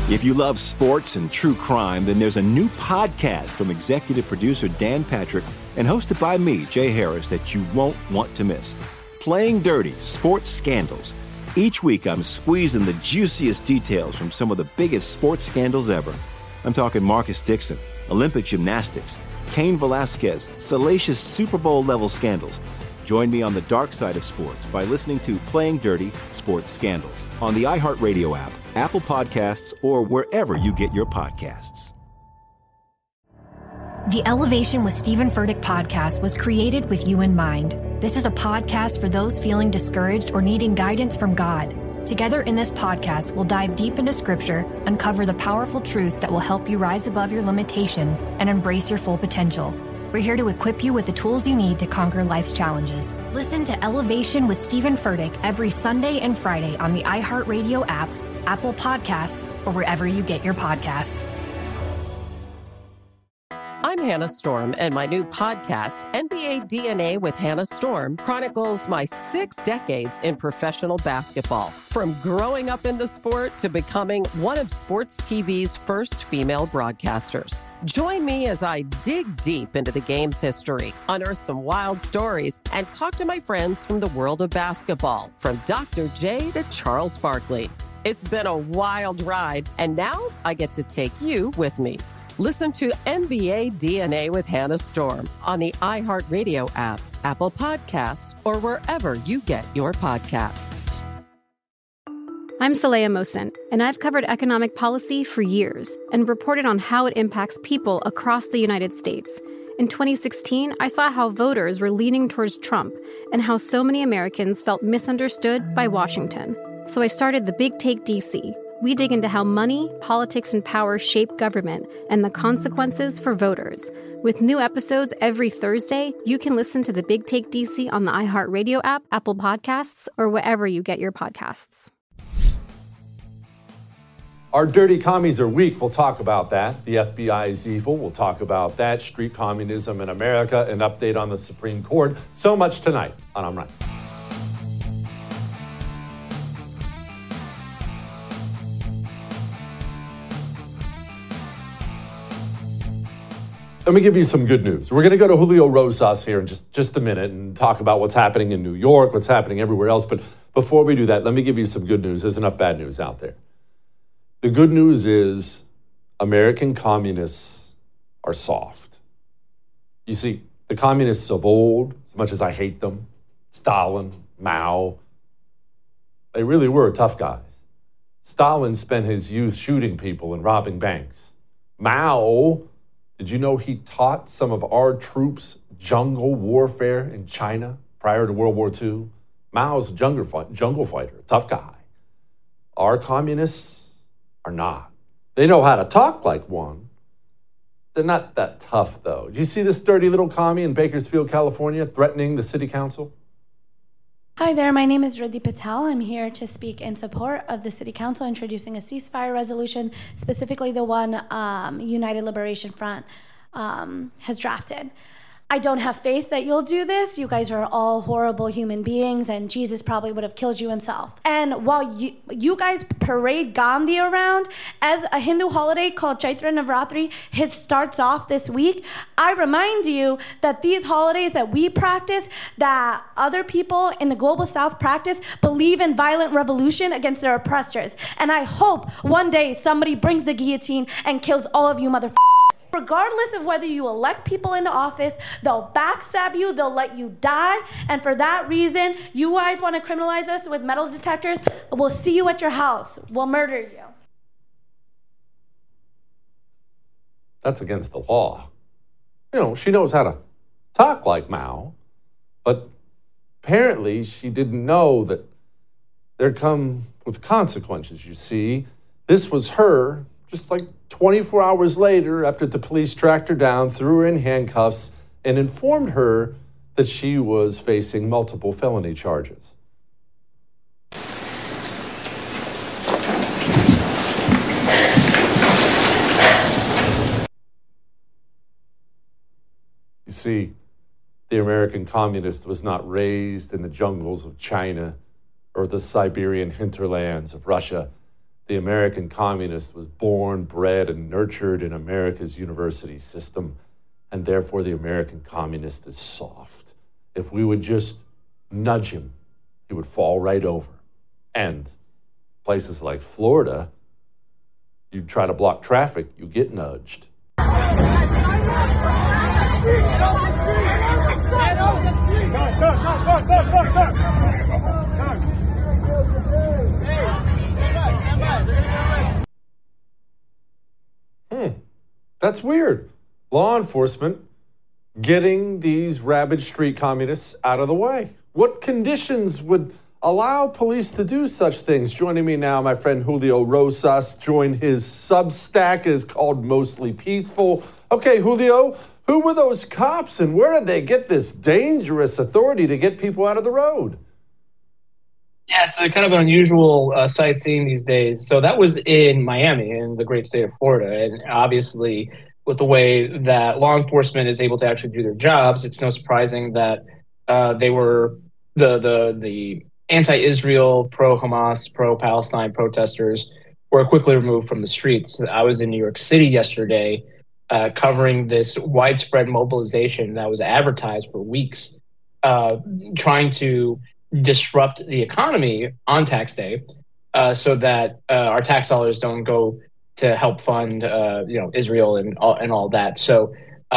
If you love sports and true crime, then there's a new podcast from executive producer Dan Patrick and hosted by me, Jay Harris, that you won't want to miss. Playing Dirty: Sports Scandals. Each week, I'm squeezing the juiciest details from some of the biggest sports scandals ever. I'm talking Marcus Dixon, Olympic gymnastics, Cain Velasquez, salacious Super Bowl-level scandals. Join me on the dark side of sports by listening to Playing Dirty: Sports Scandals on the iHeartRadio app, Apple Podcasts, or wherever you get your podcasts. The Elevation with Stephen Furtick podcast was created with you in mind. This is a podcast for those feeling discouraged or needing guidance from God. Together in this podcast, we'll dive deep into Scripture, uncover the powerful truths that will help you rise above your limitations and embrace your full potential. We're here to equip you with the tools you need to conquer life's challenges. Listen to Elevation with Stephen Furtick every Sunday and Friday on the iHeartRadio app, Apple Podcasts, or wherever you get your podcasts. I'm Hannah Storm, and my new podcast, NBA DNA with Hannah Storm, chronicles my 6 decades in professional basketball. From growing up in the sport to becoming one of sports TV's first female broadcasters. Join me as I dig deep into the game's history, unearth some wild stories, and talk to my friends from the world of basketball, from Dr. J to Charles Barkley. It's been a wild ride, and now I get to take you with me. Listen to NBA DNA with Hannah Storm on the iHeartRadio app, Apple Podcasts, or wherever you get your podcasts. I'm Saleha Mohsin, and I've covered economic policy for years and reported on how it impacts people across the United States. In 2016, I saw how voters were leaning towards Trump and how so many Americans felt misunderstood by Washington. So I started The Big Take DC. We dig into how money, politics, and power shape government and the consequences for voters. With new episodes every Thursday, you can listen to The Big Take DC on the iHeartRadio app, Apple Podcasts, or wherever you get your podcasts. Our dirty commies are weak. We'll talk about that. The FBI is evil. We'll talk about that. Street communism in America. An update on the Supreme Court. So much tonight on I'm Right. Let me give you some good news. We're going to go to Julio Rosas here in just a minute and talk about what's happening in New York, what's happening everywhere else. But before we do that, let me give you some good news. There's enough bad news out there. The good news is American communists are soft. You see, the communists of old, as much as I hate them, Stalin, Mao, they really were tough guys. Stalin spent his youth shooting people and robbing banks. Mao, did you know he taught some of our troops jungle warfare in China prior to World War II? Mao's a jungle fighter, a tough guy. Our communists are not. They know how to talk like one. They're not that tough, though. Do you see this dirty little commie in Bakersfield, California, threatening the city council? Hi there, my name is Riddhi Patel. I'm here to speak in support of the City Council introducing a ceasefire resolution, specifically the one United Liberation Front has drafted. I don't have faith that you'll do this. You guys are all horrible human beings, and Jesus probably would have killed you himself. And while you guys parade Gandhi around as a Hindu holiday called Chaitra Navratri, it starts off this week, I remind you that these holidays that we practice, that other people in the global south practice, believe in violent revolution against their oppressors. And I hope one day somebody brings the guillotine and kills all of you motherfuckers. Regardless of whether you elect people into office, they'll backstab you, they'll let you die, and for that reason, you guys want to criminalize us with metal detectors, we'll see you at your house. We'll murder you. That's against the law. You know, she knows how to talk like Mao, but apparently she didn't know that there come with consequences, you see. This was her, just like 24 hours later, after the police tracked her down, threw her in handcuffs, and informed her that she was facing multiple felony charges. You see, the American communist was not raised in the jungles of China or the Siberian hinterlands of Russia. The American communist was born, bred, and nurtured in America's university system, and therefore the American communist is soft. If we would just nudge him, he would fall right over. And places like Florida, you try to block traffic, you get nudged. That's weird. Law enforcement getting these rabid street communists out of the way. What conditions would allow police to do such things? Joining me now, my friend Julio Rosas. Joined his Substack, is called Mostly Peaceful. Okay, Julio, who were those cops and where did they get this dangerous authority to get people out of the road? Yeah, it's kind of an unusual sightseeing these days. So that was in Miami, in the great state of Florida. And obviously, with the way that law enforcement is able to actually do their jobs, it's no surprising that they were the anti-Israel, pro-Hamas, pro-Palestine protesters were quickly removed from the streets. I was in New York City yesterday covering this widespread mobilization that was advertised for weeks, trying to disrupt the economy on tax day so that our tax dollars don't go to help fund Israel and all that. So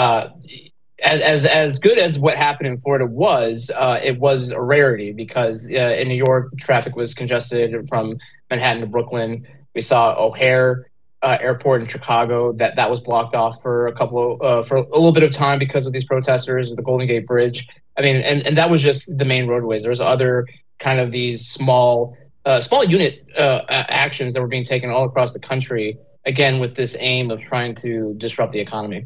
as good as what happened in Florida was, it was a rarity because in New York, traffic was congested from Manhattan to Brooklyn. We saw O'Hare Airport in Chicago that was blocked off for for a little bit of time because of these protesters. The Golden Gate Bridge. I mean, and that was just the main roadways. There's other kind of these small unit actions that were being taken all across the country, again, with this aim of trying to disrupt the economy.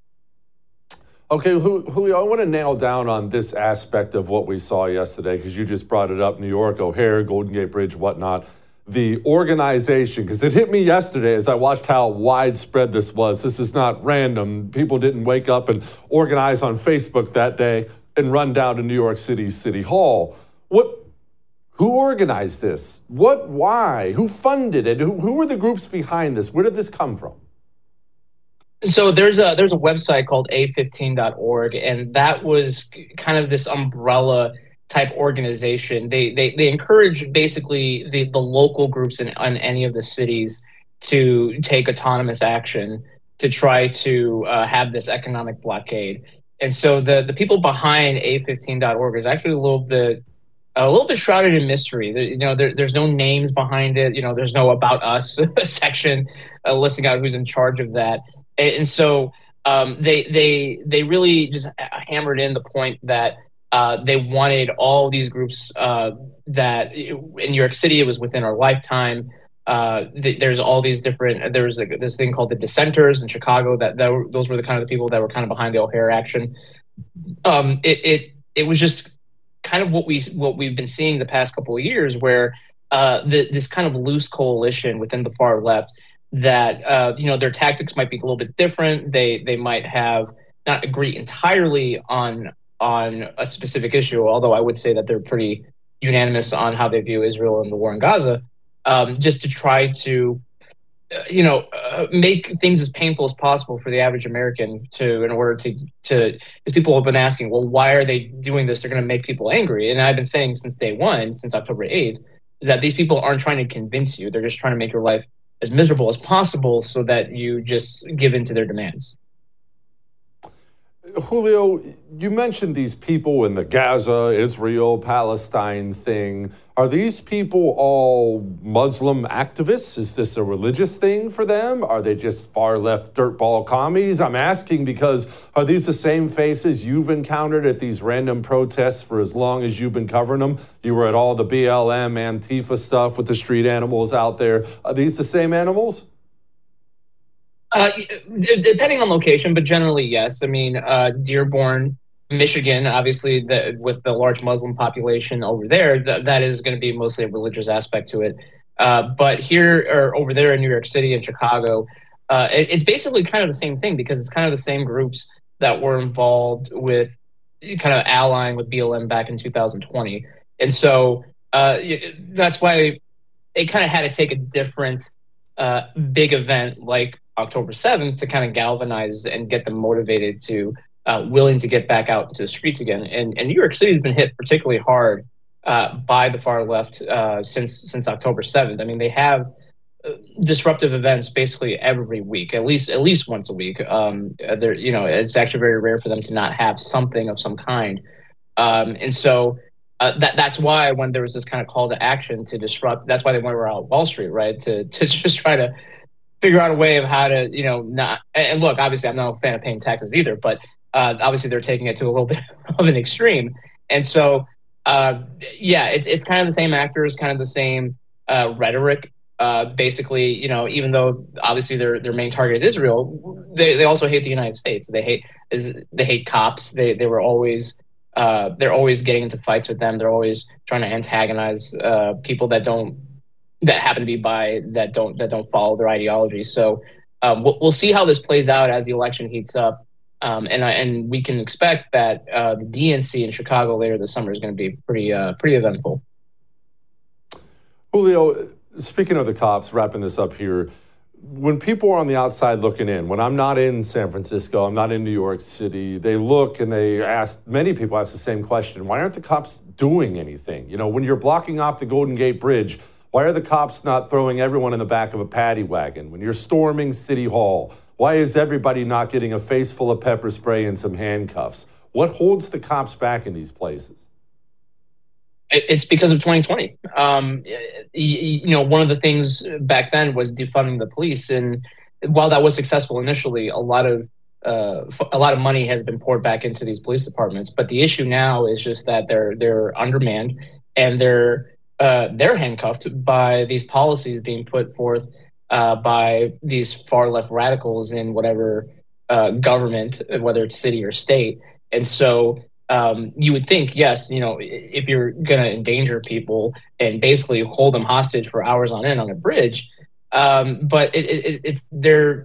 Okay, Julio, I want to nail down on this aspect of what we saw yesterday, because you just brought it up, New York, O'Hare, Golden Gate Bridge, whatnot. The organization, because it hit me yesterday as I watched how widespread this was. This is not random. People didn't wake up and organize on Facebook that day and run down to New York City's City Hall. Who organized this? Why? Who funded it? Who were the groups behind this? Where did this come from? So there's a website called a15.org, and that was kind of this umbrella type organization. They encourage basically the local groups in any of the cities to take autonomous action to try to have this economic blockade. And so the people behind A15.org is actually a little bit shrouded in mystery. There's no names behind it. There's no About Us section listing out who's in charge of that. And so they really just hammered in the point that they wanted all these groups that in New York City, it was within our lifetime. There's all these different. There was this thing called the Dissenters in Chicago. Those were the kind of the people that were kind of behind the O'Hare action. It was just kind of what we've been seeing the past couple of years, where this kind of loose coalition within the far left that their tactics might be a little bit different. They might have not agree entirely on a specific issue, although I would say that they're pretty unanimous on how they view Israel and the war in Gaza, just to try to make things as painful as possible for the average American in order to because people have been asking, well, why are they doing this? They're going to make people angry. And I've been saying since day one, since October 8th, is that these people aren't trying to convince you. They're just trying to make your life as miserable as possible so that you just give in to their demands. Julio, you mentioned these people in the Gaza, Israel, Palestine thing. Are these people all Muslim activists? Is this a religious thing for them? Are they just far-left dirtball commies? I'm asking because are these the same faces you've encountered at these random protests for as long as you've been covering them? You were at all the BLM, Antifa stuff with the street animals out there. Are these the same animals? Depending on location, but generally, yes. I mean, Dearborn, Michigan, obviously, with the large Muslim population over there, that is going to be mostly a religious aspect to it. But here or over there in New York City and Chicago, it's basically kind of the same thing because it's kind of the same groups that were involved with kind of allying with BLM back in 2020. And so that's why it kind of had to take a different big event like October 7th to kind of galvanize and get them motivated to willing to get back out into the streets again. And New York City has been hit particularly hard by the far left since October 7th. I mean, they have disruptive events basically every week, at least once a week. It's actually very rare for them to not have something of some kind. And so that's why when there was this kind of call to action to disrupt, that's why they went around Wall Street, right? To just try to figure out a way of how to, not, and look, obviously I'm not a fan of paying taxes either, but obviously they're taking it to a little bit of an extreme. And so, it's kind of the same actors, kind of the same rhetoric. Basically, even though obviously their main target is Israel, they also hate the United States. They hate cops. They're always getting into fights with them. They're always trying to antagonize people that happen to be that don't follow their ideology. So we'll see how this plays out as the election heats up, and we can expect that the DNC in Chicago later this summer is going to be pretty eventful. Julio, speaking of the cops, wrapping this up here, when people are on the outside looking in, when I'm not in San Francisco, I'm not in New York City, they look and many people ask the same question: why aren't the cops doing anything? When you're blocking off the Golden Gate Bridge, why are the cops not throwing everyone in the back of a paddy wagon? When you're storming City Hall, why is everybody not getting a face full of pepper spray and some handcuffs? What holds the cops back in these places? It's because of 2020. One of the things back then was defunding the police, and while that was successful initially, a lot of money has been poured back into these police departments. But the issue now is just that they're undermanned, and they're handcuffed by these policies being put forth by these far left radicals in whatever government, whether it's city or state. And so you would think, yes, if you're going to endanger people and basically hold them hostage for hours on end on a bridge, but the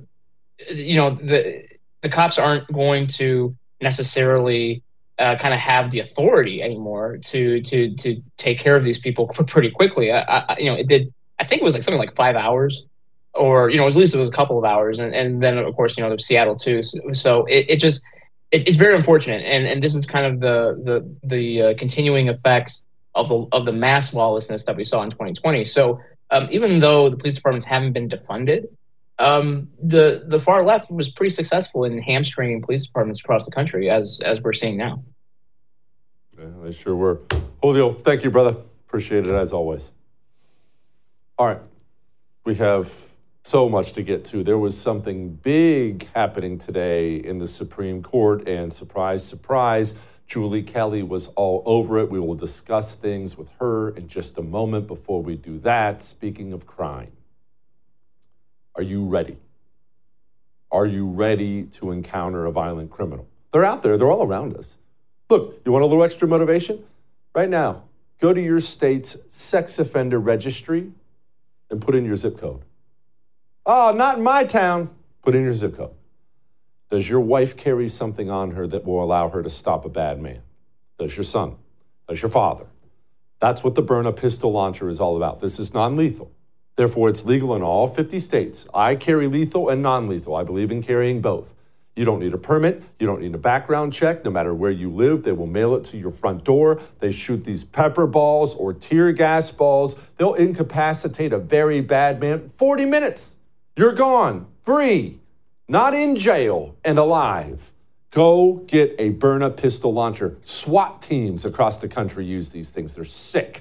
cops aren't going to necessarily kind of have the authority anymore to take care of these people pretty quickly. I think it was like something like 5 hours, or at least it was a couple of hours, and then of course there's Seattle too. So it's very unfortunate, and this is kind of the continuing effects of the mass lawlessness that we saw in 2020. So even though the police departments haven't been defunded, the far left was pretty successful in hamstringing police departments across the country, as we're seeing now. Yeah, they sure were. Julio, thank you, brother. Appreciate it as always. All right, we have so much to get to. There was something big happening today in the Supreme Court, and surprise, surprise, Julie Kelly was all over it. We will discuss things with her in just a moment. Before we do that, speaking of crime, are you ready? Are you ready to encounter a violent criminal? They're out there. They're all around us. Look, you want a little extra motivation? Right now, go to your state's sex offender registry and put in your zip code. Oh, not in my town. Put in your zip code. Does your wife carry something on her that will allow her to stop a bad man? Does your son? Does your father? That's what the Byrna pistol launcher is all about. This is non-lethal. Therefore, it's legal in all 50 states. I carry lethal and non-lethal. I believe in carrying both. You don't need a permit. You don't need a background check. No matter where you live, they will mail it to your front door. They shoot these pepper balls or tear gas balls. They'll incapacitate a very bad man. 40 minutes. You're gone. Free. Not in jail and alive. Go get a Byrna pistol launcher. SWAT teams across the country use these things. They're sick.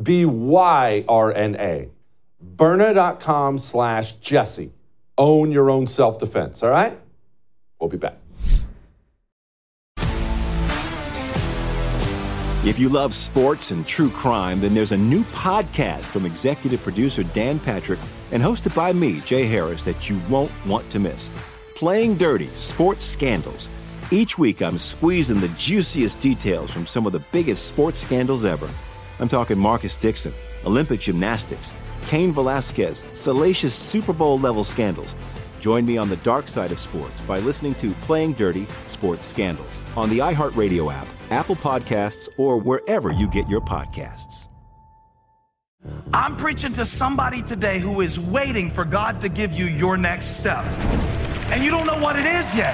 BYRNA. Byrna.com/Jesse. Own your own self-defense, all right? We'll be back. If you love sports and true crime, then there's a new podcast from executive producer Dan Patrick and hosted by me, Jay Harris, that you won't want to miss. Playing Dirty: Sports Scandals. Each week, I'm squeezing the juiciest details from some of the biggest sports scandals ever. I'm talking Marcus Dixon, Olympic gymnastics, Cain Velasquez, salacious Super Bowl-level scandals. Join me on the dark side of sports by listening to Playing Dirty: Sports Scandals on the iHeartRadio app, Apple Podcasts, or wherever you get your podcasts. I'm preaching to somebody today who is waiting for God to give you your next step. And you don't know what it is yet.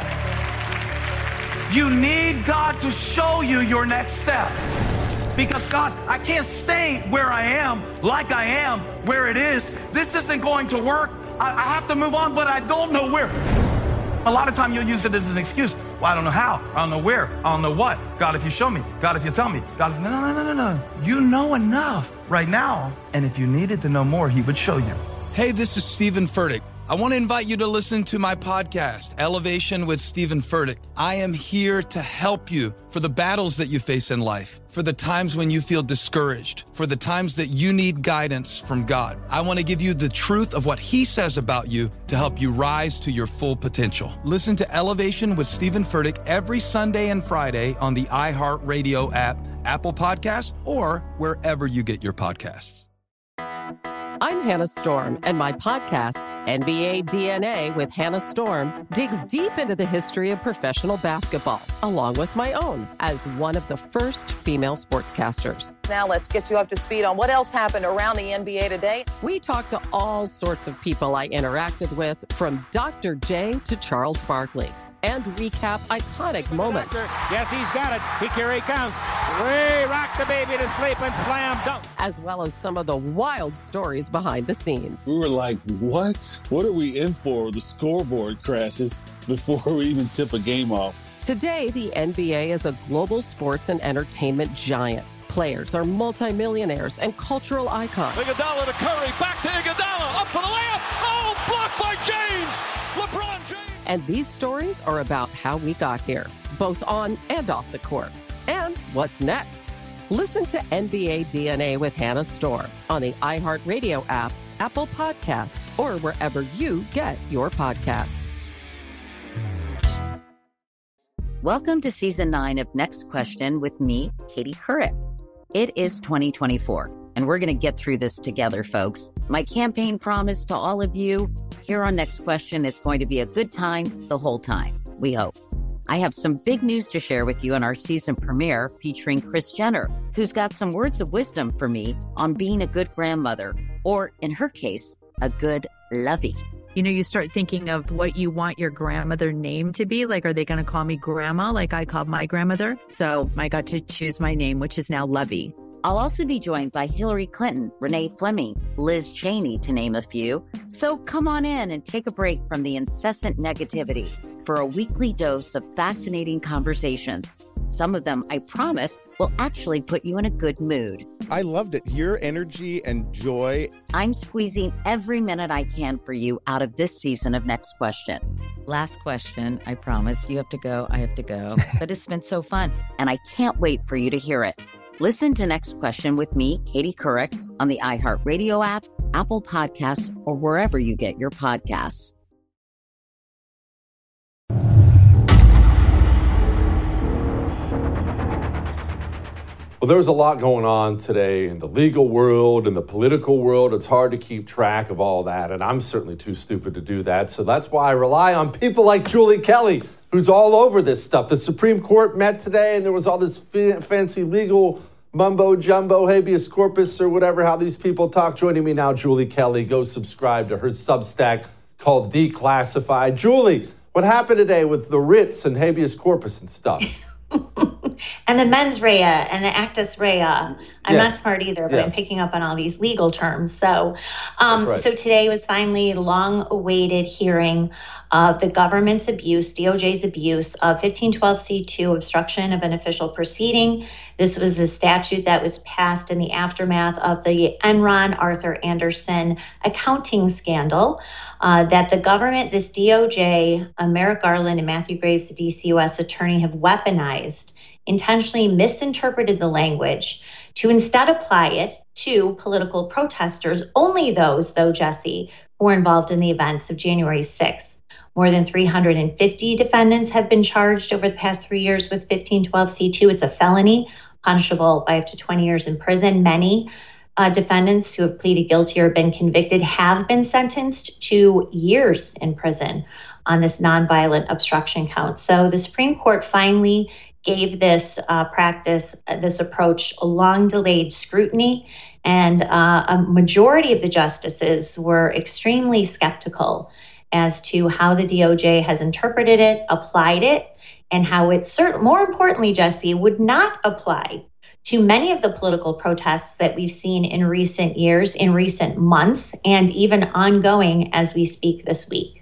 You need God to show you your next step. Because God, I can't stay where I am, like I am, where it is. This isn't going to work. I have to move on, but I don't know where. A lot of time you'll use it as an excuse. Well, I don't know how. I don't know where. I don't know what. God, if you show me. God, if you tell me. God, if... No. You know enough right now. And if you needed to know more, he would show you. Hey, this is Stephen Furtick. I want to invite you to listen to my podcast, Elevation with Stephen Furtick. I am here to help you for the battles that you face in life, for the times when you feel discouraged, for the times that you need guidance from God. I want to give you the truth of what he says about you to help you rise to your full potential. Listen to Elevation with Stephen Furtick every Sunday and Friday on the iHeartRadio app, Apple Podcasts, or wherever you get your podcasts. I'm Hannah Storm, and my podcast, NBA DNA with Hannah Storm, digs deep into the history of professional basketball, along with my own, as one of the first female sportscasters. Now let's get you up to speed on what else happened around the NBA today. We talk to all sorts of people I interacted with, from Dr. J to Charles Barkley, and recap iconic moments. Yes, he's got it. Here he comes. Way rock the baby to sleep and slam dunk. As well as some of the wild stories behind the scenes. We were like, what? What are we in for? The scoreboard crashes before we even tip a game off. Today, the NBA is a global sports and entertainment giant. Players are multimillionaires and cultural icons. Iguodala to Curry, back to Iguodala, up for the layup. Oh, blocked by James. LeBron James. And these stories are about how we got here, both on and off the court. And what's next? Listen to NBA DNA with Hannah Storm on the iHeartRadio app, Apple Podcasts, or wherever you get your podcasts. Welcome to Season 9 of Next Question with me, Katie Couric. It is 2024, and we're going to get through this together, folks. My campaign promise to all of you, here on Next Question, it's going to be a good time the whole time, we hope. I have some big news to share with you in our season premiere featuring Kris Jenner, who's got some words of wisdom for me on being a good grandmother, or in her case, a good lovey. You know, you start thinking of what you want your grandmother name to be. Like, are they going to call me grandma like I called my grandmother? So I got to choose my name, which is now Lovey. I'll also be joined by Hillary Clinton, Renee Fleming, Liz Cheney, to name a few. So come on in and take a break from the incessant negativity for a weekly dose of fascinating conversations. Some of them, I promise, will actually put you in a good mood. I loved it. Your energy and joy. I'm squeezing every minute I can for you out of this season of Next Question. Last question, I promise. You have to go, I have to go. But it's been so fun, and I can't wait for you to hear it. Listen to Next Question with me, Katie Couric, on the iHeartRadio app, Apple Podcasts, or wherever you get your podcasts. Well, there's a lot going on today in the legal world, in the political world. It's hard to keep track of all that, and I'm certainly too stupid to do that. So that's why I rely on people like Julie Kelly, who's all over this stuff. The Supreme Court met today, and there was all this fancy legal mumbo-jumbo, habeas corpus, or whatever, how these people talk. Joining me now, Julie Kelly. Go subscribe to her Substack called Declassified. Julie, what happened today with the writs and habeas corpus and stuff? And the mens rea and the actus rea. I'm not smart either, but I'm picking up on all these legal terms. So, So today was finally long-awaited hearing of the government's abuse, DOJ's abuse of 1512C2, obstruction of an official proceeding. This was the statute that was passed in the aftermath of the Enron Arthur Andersen accounting scandal that the government, this DOJ, Merrick Garland and Matthew Graves, the DCUS attorney, have weaponized, intentionally misinterpreted the language to instead apply it to political protesters, only those, though, Jesse, who were involved in the events of January 6th. More than 350 defendants have been charged over the past 3 years with 1512C2. It's a felony, punishable by up to 20 years in prison. Many defendants who have pleaded guilty or been convicted have been sentenced to years in prison on this nonviolent obstruction count. So the Supreme Court finally gave this practice, this approach, a long-delayed scrutiny. And a majority of the justices were extremely skeptical as to how the DOJ has interpreted it, applied it, and how it more importantly, Jesse, would not apply to many of the political protests that we've seen in recent years, in recent months, and even ongoing as we speak this week.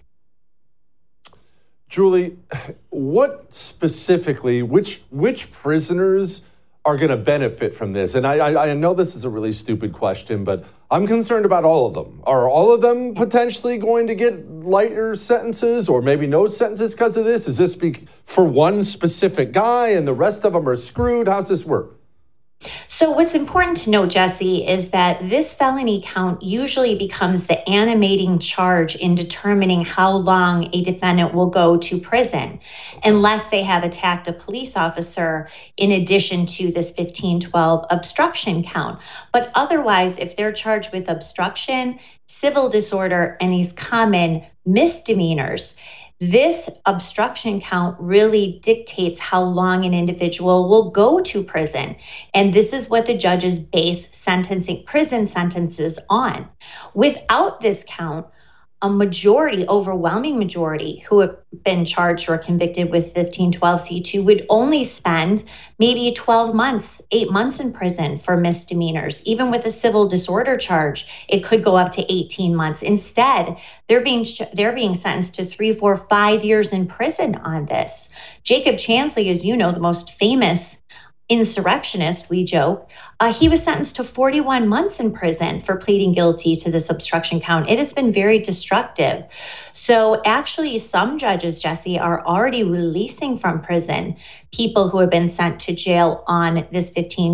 Julie, what specifically, which prisoners are going to benefit from this? And I know this is a really stupid question, but I'm concerned about all of them. Are all of them potentially going to get lighter sentences or maybe no sentences because of this? Is this for one specific guy and the rest of them are screwed? How's this work? So what's important to note, Jesse, is that this felony count usually becomes the animating charge in determining how long a defendant will go to prison, unless they have attacked a police officer in addition to this 1512 obstruction count. But otherwise, if they're charged with obstruction, civil disorder, and these common misdemeanors, this obstruction count really dictates how long an individual will go to prison. And this is what the judges base prison sentences on. Without this count, a overwhelming majority who have been charged or convicted with 1512C2 would only spend maybe 12 months, 8 months in prison for misdemeanors. Even with a civil disorder charge, it could go up to 18 months. Instead, they're being sentenced to 3, 4, 5 years in prison on this. Jacob Chansley, as you know, the most famous insurrectionist, we joke, he was sentenced to 41 months in prison for pleading guilty to this obstruction count. It has been very destructive. So actually, some judges, Jesse, are already releasing from prison people who have been sent to jail on this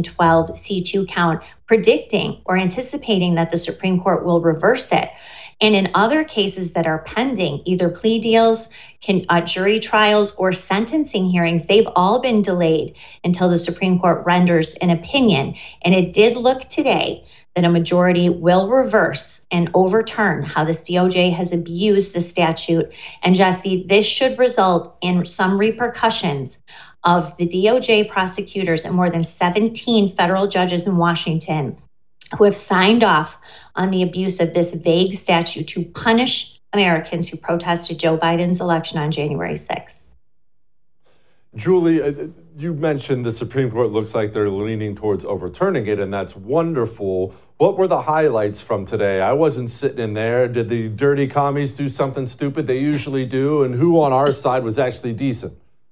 1512C2 count, predicting or anticipating that the Supreme Court will reverse it. And in other cases that are pending, either plea deals, jury trials, or sentencing hearings, they've all been delayed until the Supreme Court renders an opinion. And it did look today that a majority will reverse and overturn how this DOJ has abused the statute. And Jesse, this should result in some repercussions of the DOJ prosecutors and more than 17 federal judges in Washington who have signed off on the abuse of this vague statute to punish Americans who protested Joe Biden's election on January 6th. Julie, you mentioned the Supreme Court looks like they're leaning towards overturning it, and that's wonderful. What were the highlights from today? I wasn't sitting in there. Did the dirty commies do something stupid? They usually do. And who on our side was actually decent?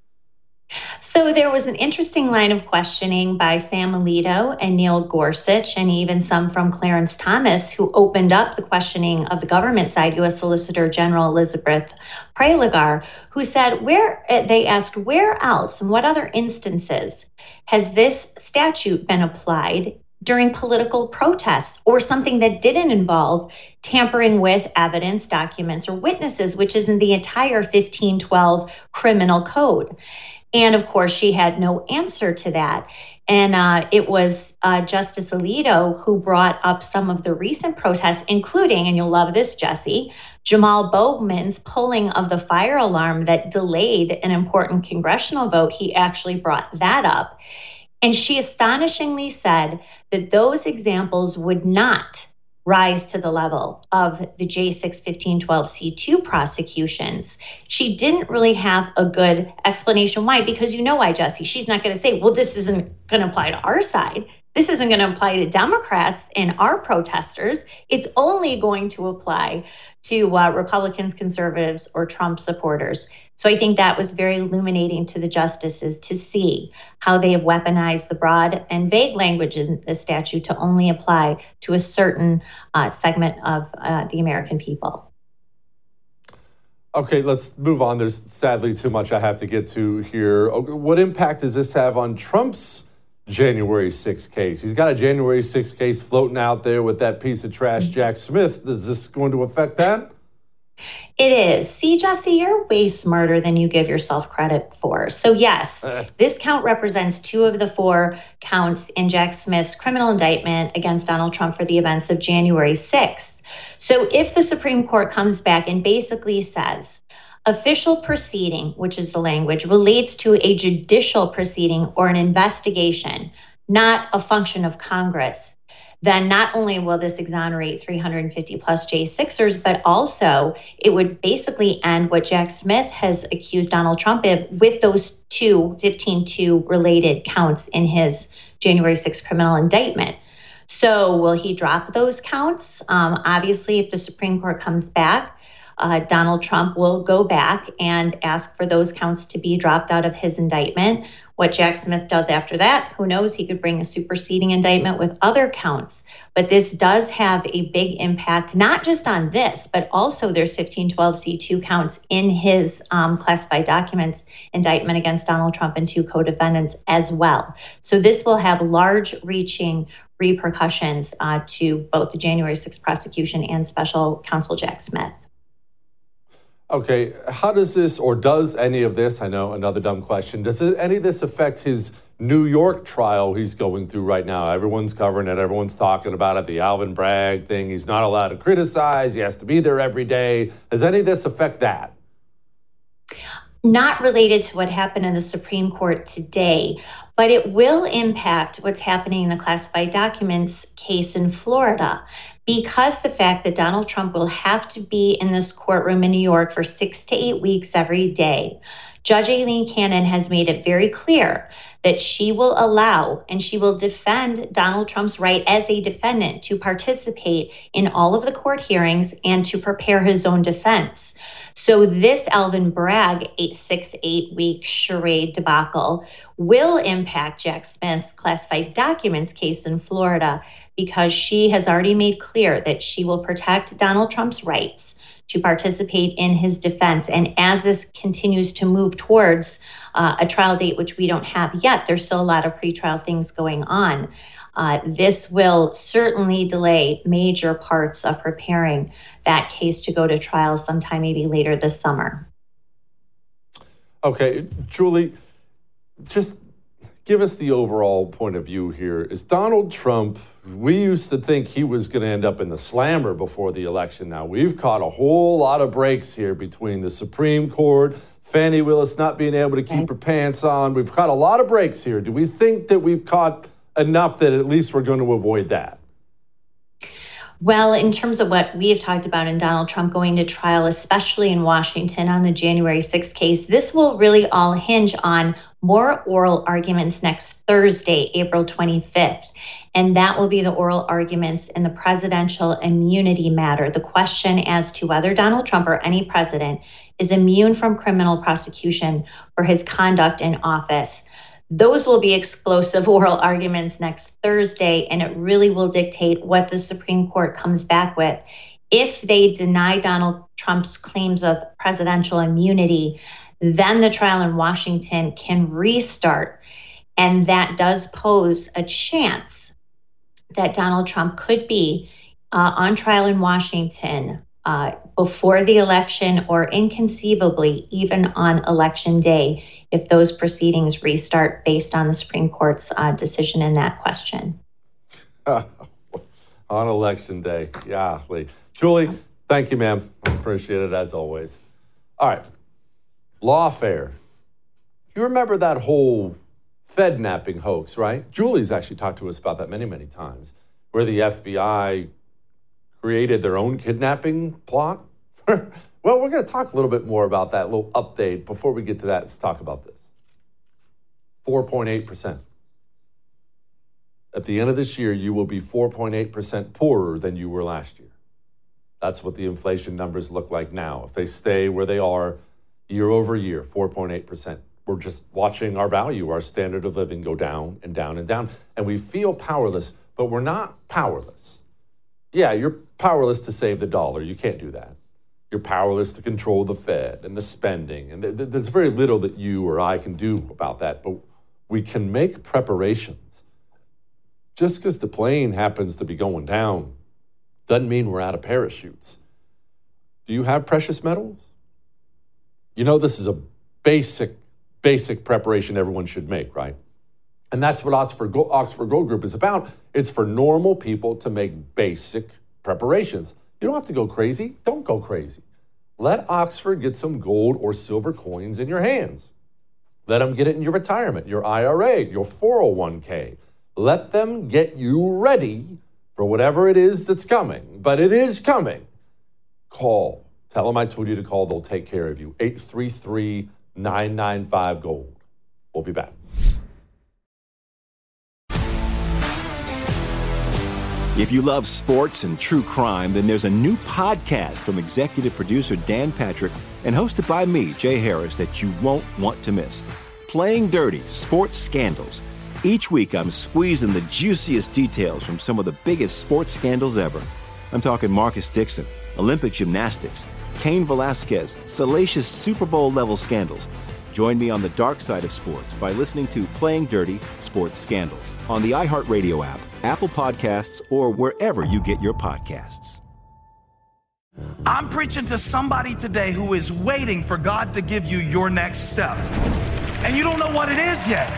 So there was an interesting line of questioning by Sam Alito and Neil Gorsuch, and even some from Clarence Thomas, who opened up the questioning of the government side, U.S. Solicitor General Elizabeth Prelogar, who said, they asked, where else, in what other instances has this statute been applied during political protests or something that didn't involve tampering with evidence, documents, or witnesses, which is in the entire 1512 criminal code? And of course, she had no answer to that. And it was Justice Alito who brought up some of the recent protests, including, and you'll love this, Jesse, Jamal Bowman's pulling of the fire alarm that delayed an important congressional vote. He actually brought that up. And she astonishingly said that those examples would not rise to the level of the J6 1512C2 prosecutions. She didn't really have a good explanation why, because you know why, Jesse. She's not going to say, well, this isn't going to apply to our side. This isn't going to apply to Democrats and our protesters. It's only going to apply to Republicans, conservatives, or Trump supporters. So I think that was very illuminating to the justices to see how they have weaponized the broad and vague language in the statute to only apply to a certain segment of the American people. Okay, let's move on. There's sadly too much I have to get to here. What impact does this have on Trump's January 6th case? He's got a January 6th case floating out there with that piece of trash, Jack Smith. Is this going to affect that? It is. See, Jesse, you're way smarter than you give yourself credit for. So yes, this count represents 2 of the 4 counts in Jack Smith's criminal indictment against Donald Trump for the events of January 6th. So if the Supreme Court comes back and basically says, official proceeding, which is the language, relates to a judicial proceeding or an investigation, not a function of Congress, then not only will this exonerate 350 plus J6ers, but also it would basically end what Jack Smith has accused Donald Trump of with those 15-2 related counts in his January 6th criminal indictment. So will he drop those counts? Obviously, if the Supreme Court comes back, Donald Trump will go back and ask for those counts to be dropped out of his indictment. What Jack Smith does after that, who knows? He could bring a superseding indictment with other counts. But this does have a big impact, not just on this, but also there's 1512C2 counts in his classified documents indictment against Donald Trump and 2 co-defendants as well. So this will have large-reaching repercussions to both the January 6th prosecution and special counsel Jack Smith. Okay, how does this, or does any of this, I know another dumb question, does any of this affect his New York trial he's going through right now? Everyone's covering it, everyone's talking about it, the Alvin Bragg thing, he's not allowed to criticize, he has to be there every day. Does any of this affect that? Not related to what happened in the Supreme Court today, but it will impact what's happening in the classified documents case in Florida, because the fact that Donald Trump will have to be in this courtroom in New York for 6 to 8 weeks every day. Judge Aileen Cannon has made it very clear that she will allow and she will defend Donald Trump's right as a defendant to participate in all of the court hearings and to prepare his own defense. So this Alvin Bragg 6 to 8 week charade debacle will impact Jack Smith's classified documents case in Florida, because she has already made clear that she will protect Donald Trump's rights to participate in his defense. And as this continues to move towards a trial date, which we don't have yet, there's still a lot of pretrial things going on. This will certainly delay major parts of preparing that case to go to trial sometime maybe later this summer. Okay, Julie, just give us the overall point of view here. Is Donald Trump, we used to think he was going to end up in the slammer before the election. Now, we've caught a whole lot of breaks here between the Supreme Court, Fani Willis not being able to keep her pants on. We've caught a lot of breaks here. Do we think that we've caught enough that at least we're going to avoid that? Well, in terms of what we have talked about in Donald Trump going to trial, especially in Washington on the January 6th case, this will really all hinge on more oral arguments next Thursday, April 25th. And that will be the oral arguments in the presidential immunity matter, the question as to whether Donald Trump or any president is immune from criminal prosecution for his conduct in office. Those will be explosive oral arguments next Thursday, and it really will dictate what the Supreme Court comes back with. If they deny Donald Trump's claims of presidential immunity, then the trial in Washington can restart. And that does pose a chance that Donald Trump could be on trial in Washington before the election, or inconceivably even on Election Day, if those proceedings restart based on the Supreme Court's decision in that question. On Election Day, yeah. Julie, thank you, ma'am. Appreciate it as always. All right, lawfare. You remember that whole Fed-napping hoax, right? Julie's actually talked to us about that many, many times, where the FBI created their own kidnapping plot. Well, we're going to talk a little bit more about that, little update. Before we get to that, let's talk about this. 4.8%. At the end of this year, you will be 4.8% poorer than you were last year. That's what the inflation numbers look like now. If they stay where they are year over year, 4.8%. We're just watching our value, our standard of living go down and down and down. And we feel powerless, but we're not powerless. Yeah, you're powerless to save the dollar. You can't do that. You're powerless to control the Fed and the spending. And there's very little that you or I can do about that. But we can make preparations. Just because the plane happens to be going down doesn't mean we're out of parachutes. Do you have precious metals? You know, this is a basic preparation everyone should make, right? And that's what Oxford Gold Group is about. It's for normal people to make basic preparations. You don't have to go crazy. Don't go crazy. Let Oxford get some gold or silver coins in your hands. Let them get it in your retirement, your IRA, your 401k. Let them get you ready for whatever it is that's coming, but it is coming, call. Tell them I told you to call. They'll take care of you. 833-995-GOLD. We'll be back. If you love sports and true crime, then there's a new podcast from executive producer Dan Patrick and hosted by me, Jay Harris, that you won't want to miss. Playing Dirty: Sports Scandals. Each week, I'm squeezing the juiciest details from some of the biggest sports scandals ever. I'm talking Marcus Dixon, Olympic gymnastics, Cain Velasquez, salacious Super Bowl-level scandals. Join me on the dark side of sports by listening to Playing Dirty: Sports Scandals on the iHeartRadio app, Apple Podcasts, or wherever you get your podcasts. I'm preaching to somebody today who is waiting for God to give you your next step. And you don't know what it is yet.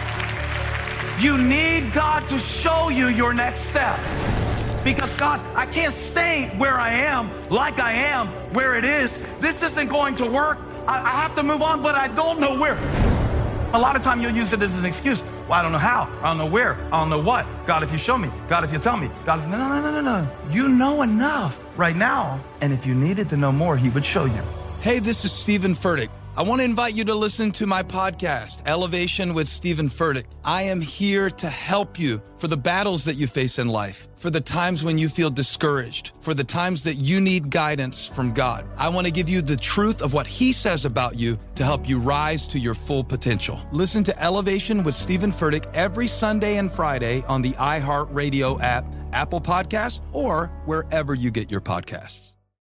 You need God to show you your next step. Because God, I can't stay where I am, like I am, where it is. This isn't going to work. I have to move on, but I don't know where. A lot of time you'll use it as an excuse. Well, I don't know how. I don't know where. I don't know what. God, if you show me. God, if you tell me. God, if... No. You know enough right now. And if you needed to know more, he would show you. Hey, this is Stephen Furtick. I want to invite you to listen to my podcast, Elevation with Stephen Furtick. I am here to help you for the battles that you face in life, for the times when you feel discouraged, for the times that you need guidance from God. I want to give you the truth of what he says about you to help you rise to your full potential. Listen to Elevation with Stephen Furtick every Sunday and Friday on the iHeartRadio app, Apple Podcasts, or wherever you get your podcasts.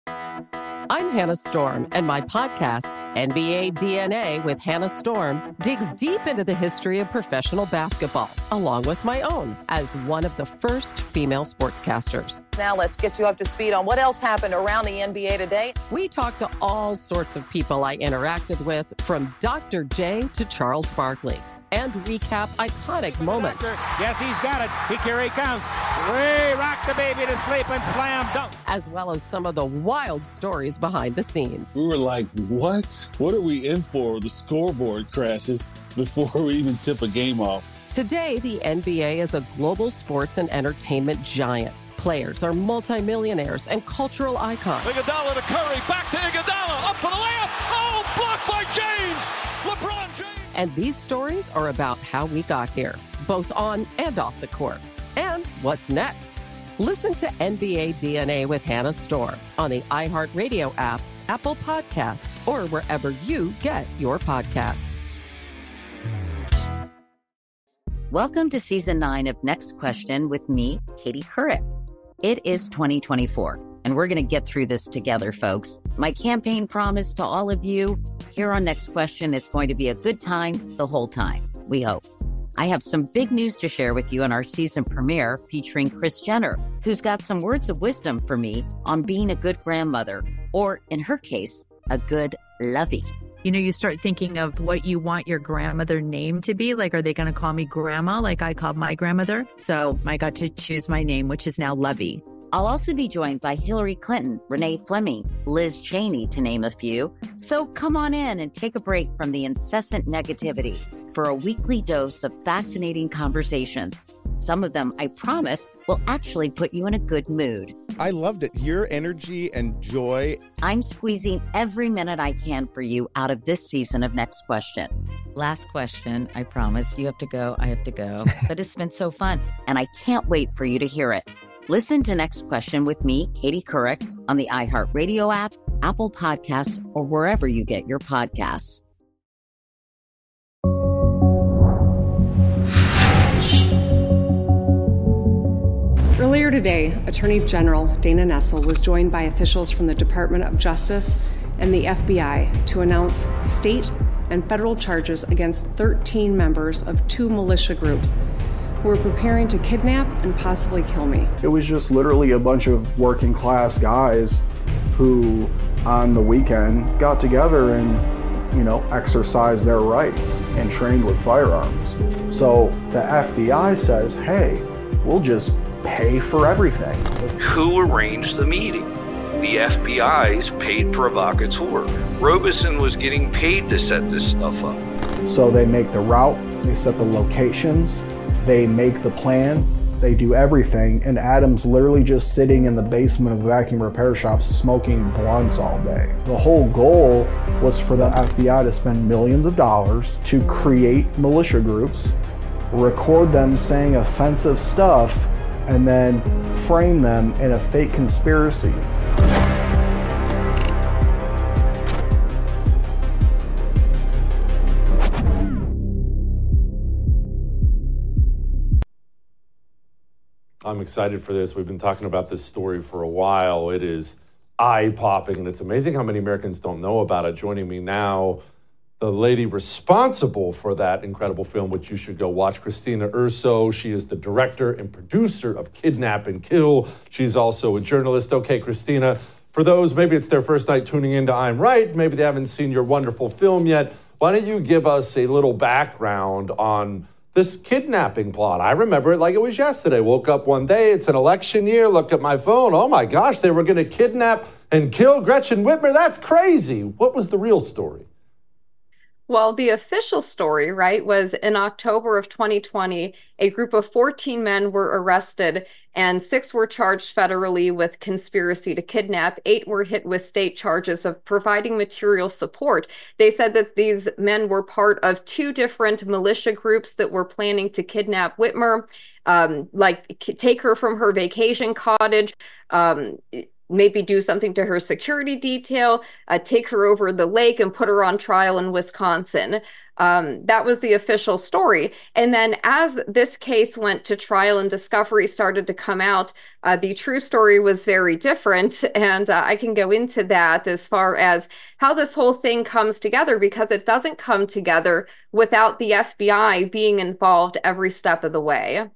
I'm Hannah Storm, and my podcast, NBA DNA with Hannah Storm, digs deep into the history of professional basketball, along with my own, as one of the first female sportscasters. Now let's get you up to speed on what else happened around the NBA today. We talk to all sorts of people I interacted with, from Dr. J to Charles Barkley, and recap iconic moments. Yes, he's got it. Here he comes. We rock the baby to sleep and slam dunk. As well as some of the wild stories behind the scenes. We were like, what? What are we in for? The scoreboard crashes before we even tip a game off. Today, the NBA is a global sports and entertainment giant. Players are multimillionaires and cultural icons. Iguodala to Curry, back to Iguodala, up for the layup. Oh, blocked by James. LeBron James. And these stories are about how we got here, both on and off the court. And what's next? Listen to NBA DNA with Hannah Storm on the iHeartRadio app, Apple Podcasts, or wherever you get your podcasts. Welcome to Season 9 of Next Question with me, Katie Couric. It is 2024, and we're going to get through this together, folks. My campaign promise to all of you here on Next Question, it's going to be a good time the whole time, we hope. I have some big news to share with you in our season premiere featuring Kris Jenner, who's got some words of wisdom for me on being a good grandmother, or in her case, a good lovey. You know, you start thinking of what you want your grandmother name to be. Like, are they going to call me grandma like I called my grandmother? So I got to choose my name, which is now Lovey. I'll also be joined by Hillary Clinton, Renee Fleming, Liz Cheney, to name a few. So come on in and take a break from the incessant negativity for a weekly dose of fascinating conversations. Some of them, I promise, will actually put you in a good mood. I loved it. Your energy and joy. I'm squeezing every minute I can for you out of this season of Next Question. Last question, I promise. You have to go, I have to go. But it's been so fun, and I can't wait for you to hear it. Listen to Next Question with me, Katie Couric, on the iHeartRadio app, Apple Podcasts, or wherever you get your podcasts. Earlier today, Attorney General Dana Nessel was joined by officials from the Department of Justice and the FBI to announce state and federal charges against 13 members of 2 militia groups who were preparing to kidnap and possibly kill me. It was just literally a bunch of working class guys who on the weekend got together and, you know, exercised their rights and trained with firearms. So the FBI says, hey, we'll just pay for everything. Who arranged the meeting? The FBI's paid provocateur. Robeson was getting paid to set this stuff up. So they make the route, they set the locations, they make the plan, They do everything, and Adam's literally just sitting in the basement of a vacuum repair shop smoking blunts all day. The whole goal was for the FBI to spend millions of dollars to create militia groups, record them saying offensive stuff, and then frame them in a fake conspiracy. I'm excited for this. We've been talking about this story for a while. It is eye-popping, and it's amazing how many Americans don't know about it. Joining me now, the lady responsible for that incredible film, which you should go watch, Christina Urso. She is the director and producer of Kidnap and Kill. She's also a journalist. Okay, Christina, for those, maybe it's their first night tuning into I'm Right, maybe they haven't seen your wonderful film yet, why don't you give us a little background on this kidnapping plot? I remember it like it was yesterday. Woke up one day, it's an election year, looked at my phone, oh my gosh, they were going to kidnap and kill Gretchen Whitmer. That's crazy. What was the real story? Well, the official story, right, was in October of 2020, a group of 14 men were arrested and 6 were charged federally with conspiracy to kidnap. 8 were hit with state charges of providing material support. They said that these men were part of 2 different militia groups that were planning to kidnap Whitmer, like take her from her vacation cottage, maybe do something to her security detail, take her over the lake and put her on trial in Wisconsin. That was the official story. And then as this case went to trial and discovery started to come out, the true story was very different. And I can go into that as far as how this whole thing comes together, because it doesn't come together without the FBI being involved every step of the way.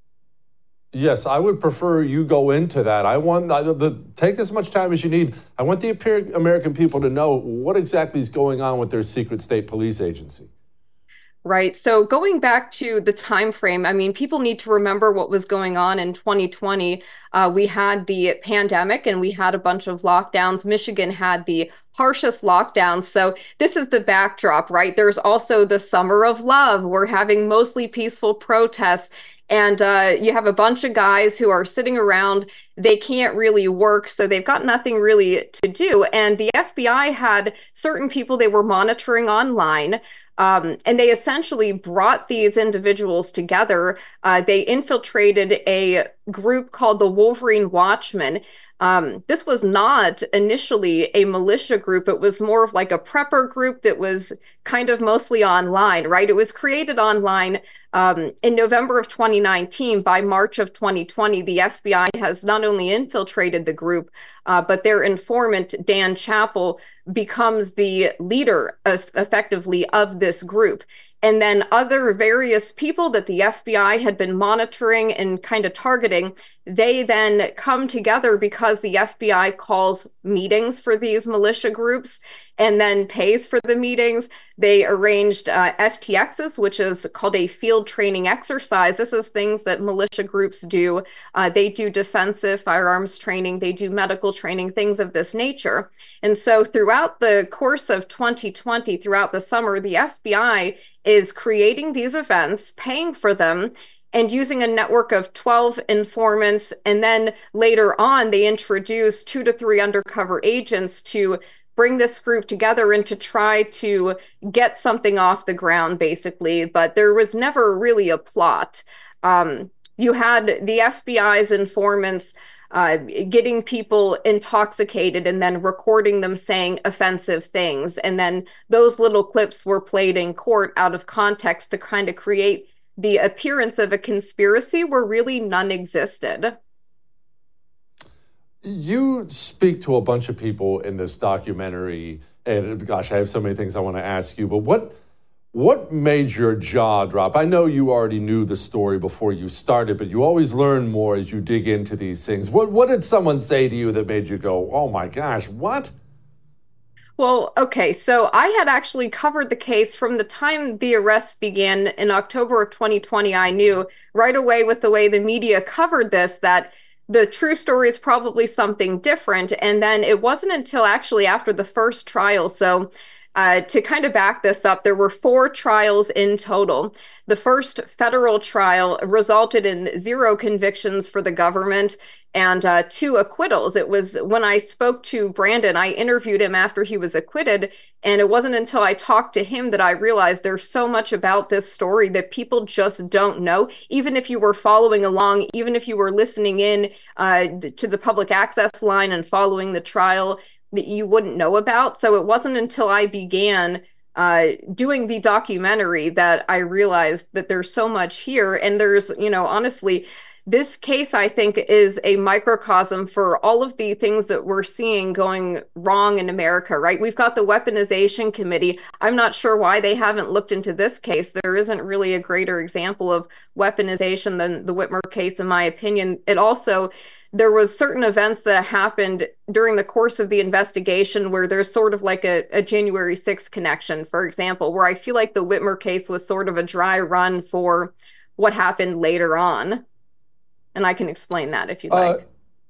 Yes, I would prefer you go into that. I want take as much time as you need. I want the American people to know what exactly is going on with their secret state police agency. Right. So going back to the time frame, I mean, people need to remember what was going on in 2020. We had the pandemic and we had a bunch of lockdowns. Michigan had the harshest lockdowns. So this is the backdrop, right? There's also the Summer of Love. We're having mostly peaceful protests. And you have a bunch of guys who are sitting around. They can't really work, so they've got nothing really to do. And the FBI had certain people they were monitoring online. And they essentially brought these individuals together. They infiltrated a group called the Wolverine Watchmen. This was not initially a militia group. It was more of like a prepper group that was kind of mostly online, right? It was created online in November of 2019. By March of 2020, the FBI has not only infiltrated the group, but their informant, Dan Chappell, becomes the leader effectively of this group. And then other various people that the FBI had been monitoring and kind of targeting, they then come together because the FBI calls meetings for these militia groups and then pays for the meetings. They arranged FTXs, which is called a field training exercise. This is things that militia groups do. They do defensive firearms training. They do medical training, things of this nature. And so throughout the course of 2020, throughout the summer, the FBI is creating these events, paying for them, and using a network of 12 informants. And then later on, they introduce 2 to 3 undercover agents to bring this group together and to try to get something off the ground, basically. But there was never really a plot. You had the FBI's informants getting people intoxicated and then recording them saying offensive things. And then those little clips were played in court out of context to kind of create the appearance of a conspiracy where really none existed. You speak to a bunch of people in this documentary, and gosh, I have so many things I want to ask you, but what made your jaw drop? I know you already knew the story before you started, but you always learn more as you dig into these things. What did someone say to you that made you go, oh my gosh, what? Well, okay, so I had actually covered the case from the time the arrests began in October of 2020. I knew right away with the way the media covered this that the true story is probably something different. And then it wasn't until actually after the first trial. So To kind of back this up, there were 4 trials in total. The first federal trial resulted in 0 convictions for the government and 2 acquittals. It was when I spoke to Brandon, I interviewed him after he was acquitted, and it wasn't until I talked to him that I realized there's so much about this story that people just don't know. Even if you were following along, even if you were listening in to the public access line and following the trial, that you wouldn't know about. So it wasn't until I began doing the documentary that I realized that there's so much here. And there's, honestly, this case, I think, is a microcosm for all of the things that we're seeing going wrong in America, right? We've got the Weaponization Committee. I'm not sure why they haven't looked into this case. There isn't really a greater example of weaponization than the Whitmer case, in my opinion. There was certain events that happened during the course of the investigation where there's sort of like a January 6th connection, for example, where I feel like the Whitmer case was sort of a dry run for what happened later on. And I can explain that if you'd like.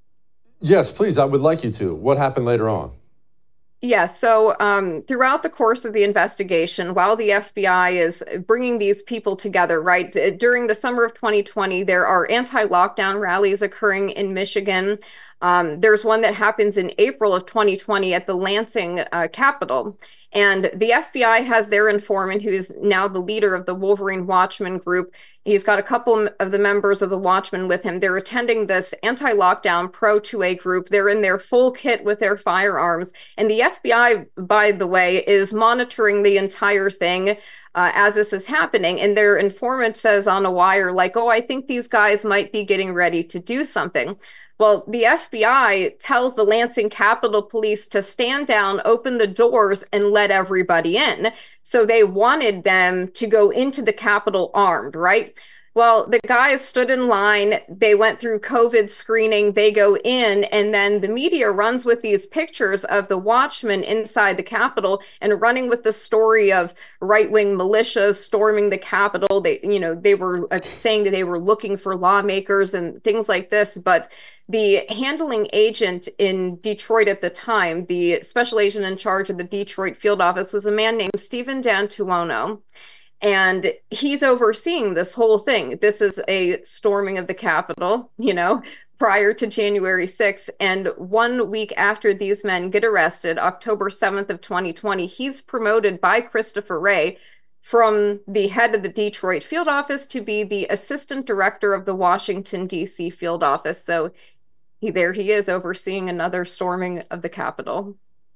Yes, please. I would like you to. What happened later on? Yeah, so throughout the course of the investigation, while the FBI is bringing these people together, right, during the summer of 2020, there are anti-lockdown rallies occurring in Michigan. There's one that happens in April of 2020 at the Lansing Capitol. And the FBI has their informant, who is now the leader of the Wolverine Watchman group. He's got a couple of the members of the Watchmen with him. They're attending this anti-lockdown pro-2A group. They're in their full kit with their firearms. And the FBI, by the way, is monitoring the entire thing as this is happening. And their informant says on a wire, like, oh, I think these guys might be getting ready to do something. Well, the FBI tells the Lansing Capitol Police to stand down, open the doors, and let everybody in. So they wanted them to go into the Capitol armed, right? Well, the guys stood in line. They went through COVID screening. They go in, and then the media runs with these pictures of the Watchmen inside the Capitol and running with the story of right-wing militias storming the Capitol. They were saying that they were looking for lawmakers and things like this, but the handling agent in Detroit at the time, the special agent in charge of the Detroit field office, was a man named Stephen D'Antuono. And he's overseeing this whole thing. This is a storming of the Capitol, prior to January 6th. And 1 week after these men get arrested, October 7th of 2020, he's promoted by Christopher Wray from the head of the Detroit field office to be the assistant director of the Washington, D.C. field office. So there he is overseeing another storming of the Capitol.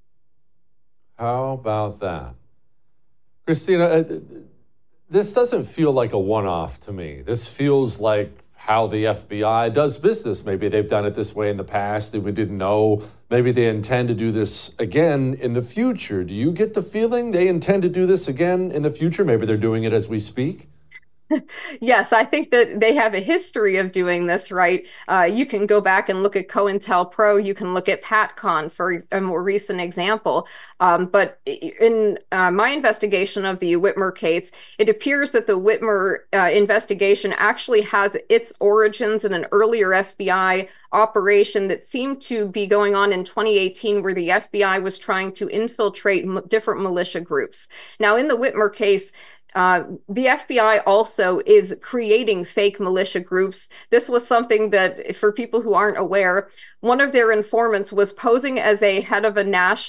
How about that? Christina, this doesn't feel like a one-off to me. This feels like how the FBI does business. Maybe they've done it this way in the past and we didn't know. Maybe they intend to do this again in the future. Do you get the feeling they intend to do this again in the future? Maybe they're doing it as we speak? Yes, I think that they have a history of doing this, right? You can go back and look at COINTELPRO. You can look at PatCon for a more recent example. But in my investigation of the Whitmer case, it appears that the Whitmer investigation actually has its origins in an earlier FBI operation that seemed to be going on in 2018, where the FBI was trying to infiltrate different militia groups. Now, in the Whitmer case, the FBI also is creating fake militia groups. This was something that, for people who aren't aware, one of their informants was posing as a head of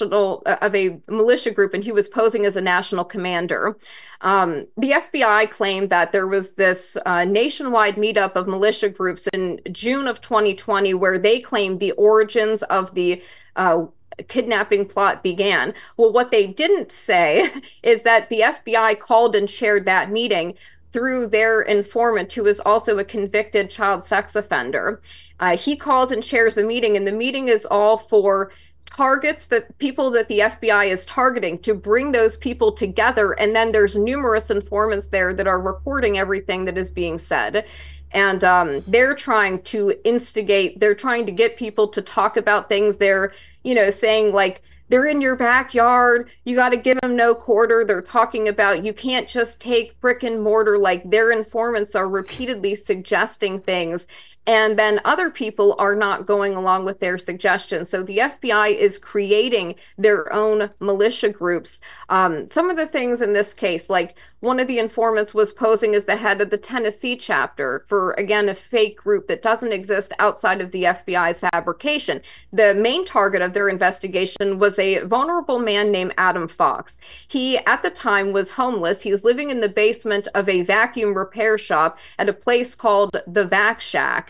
a militia group, and he was posing as a national commander. The FBI claimed that there was this nationwide meetup of militia groups in June of 2020, where they claimed the origins of the kidnapping plot began. Well, what they didn't say is that the FBI called and shared that meeting through their informant, who is also a convicted child sex offender. He calls and shares the meeting, and the meeting is all for targets, that people that the FBI is targeting, to bring those people together. And then there's numerous informants there that are recording everything that is being said. And they're trying to instigate, they're trying to get people to talk about things. They're, saying like, they're in your backyard, you got to give them no quarter. They're talking about you can't just take brick and mortar. Like, their informants are repeatedly suggesting things. And then other people are not going along with their suggestions. So the FBI is creating their own militia groups. Some of the things in this case, like one of the informants was posing as the head of the Tennessee chapter for, again, a fake group that doesn't exist outside of the FBI's fabrication. The main target of their investigation was a vulnerable man named Adam Fox. He, at the time, was homeless. He was living in the basement of a vacuum repair shop at a place called the Vac Shack.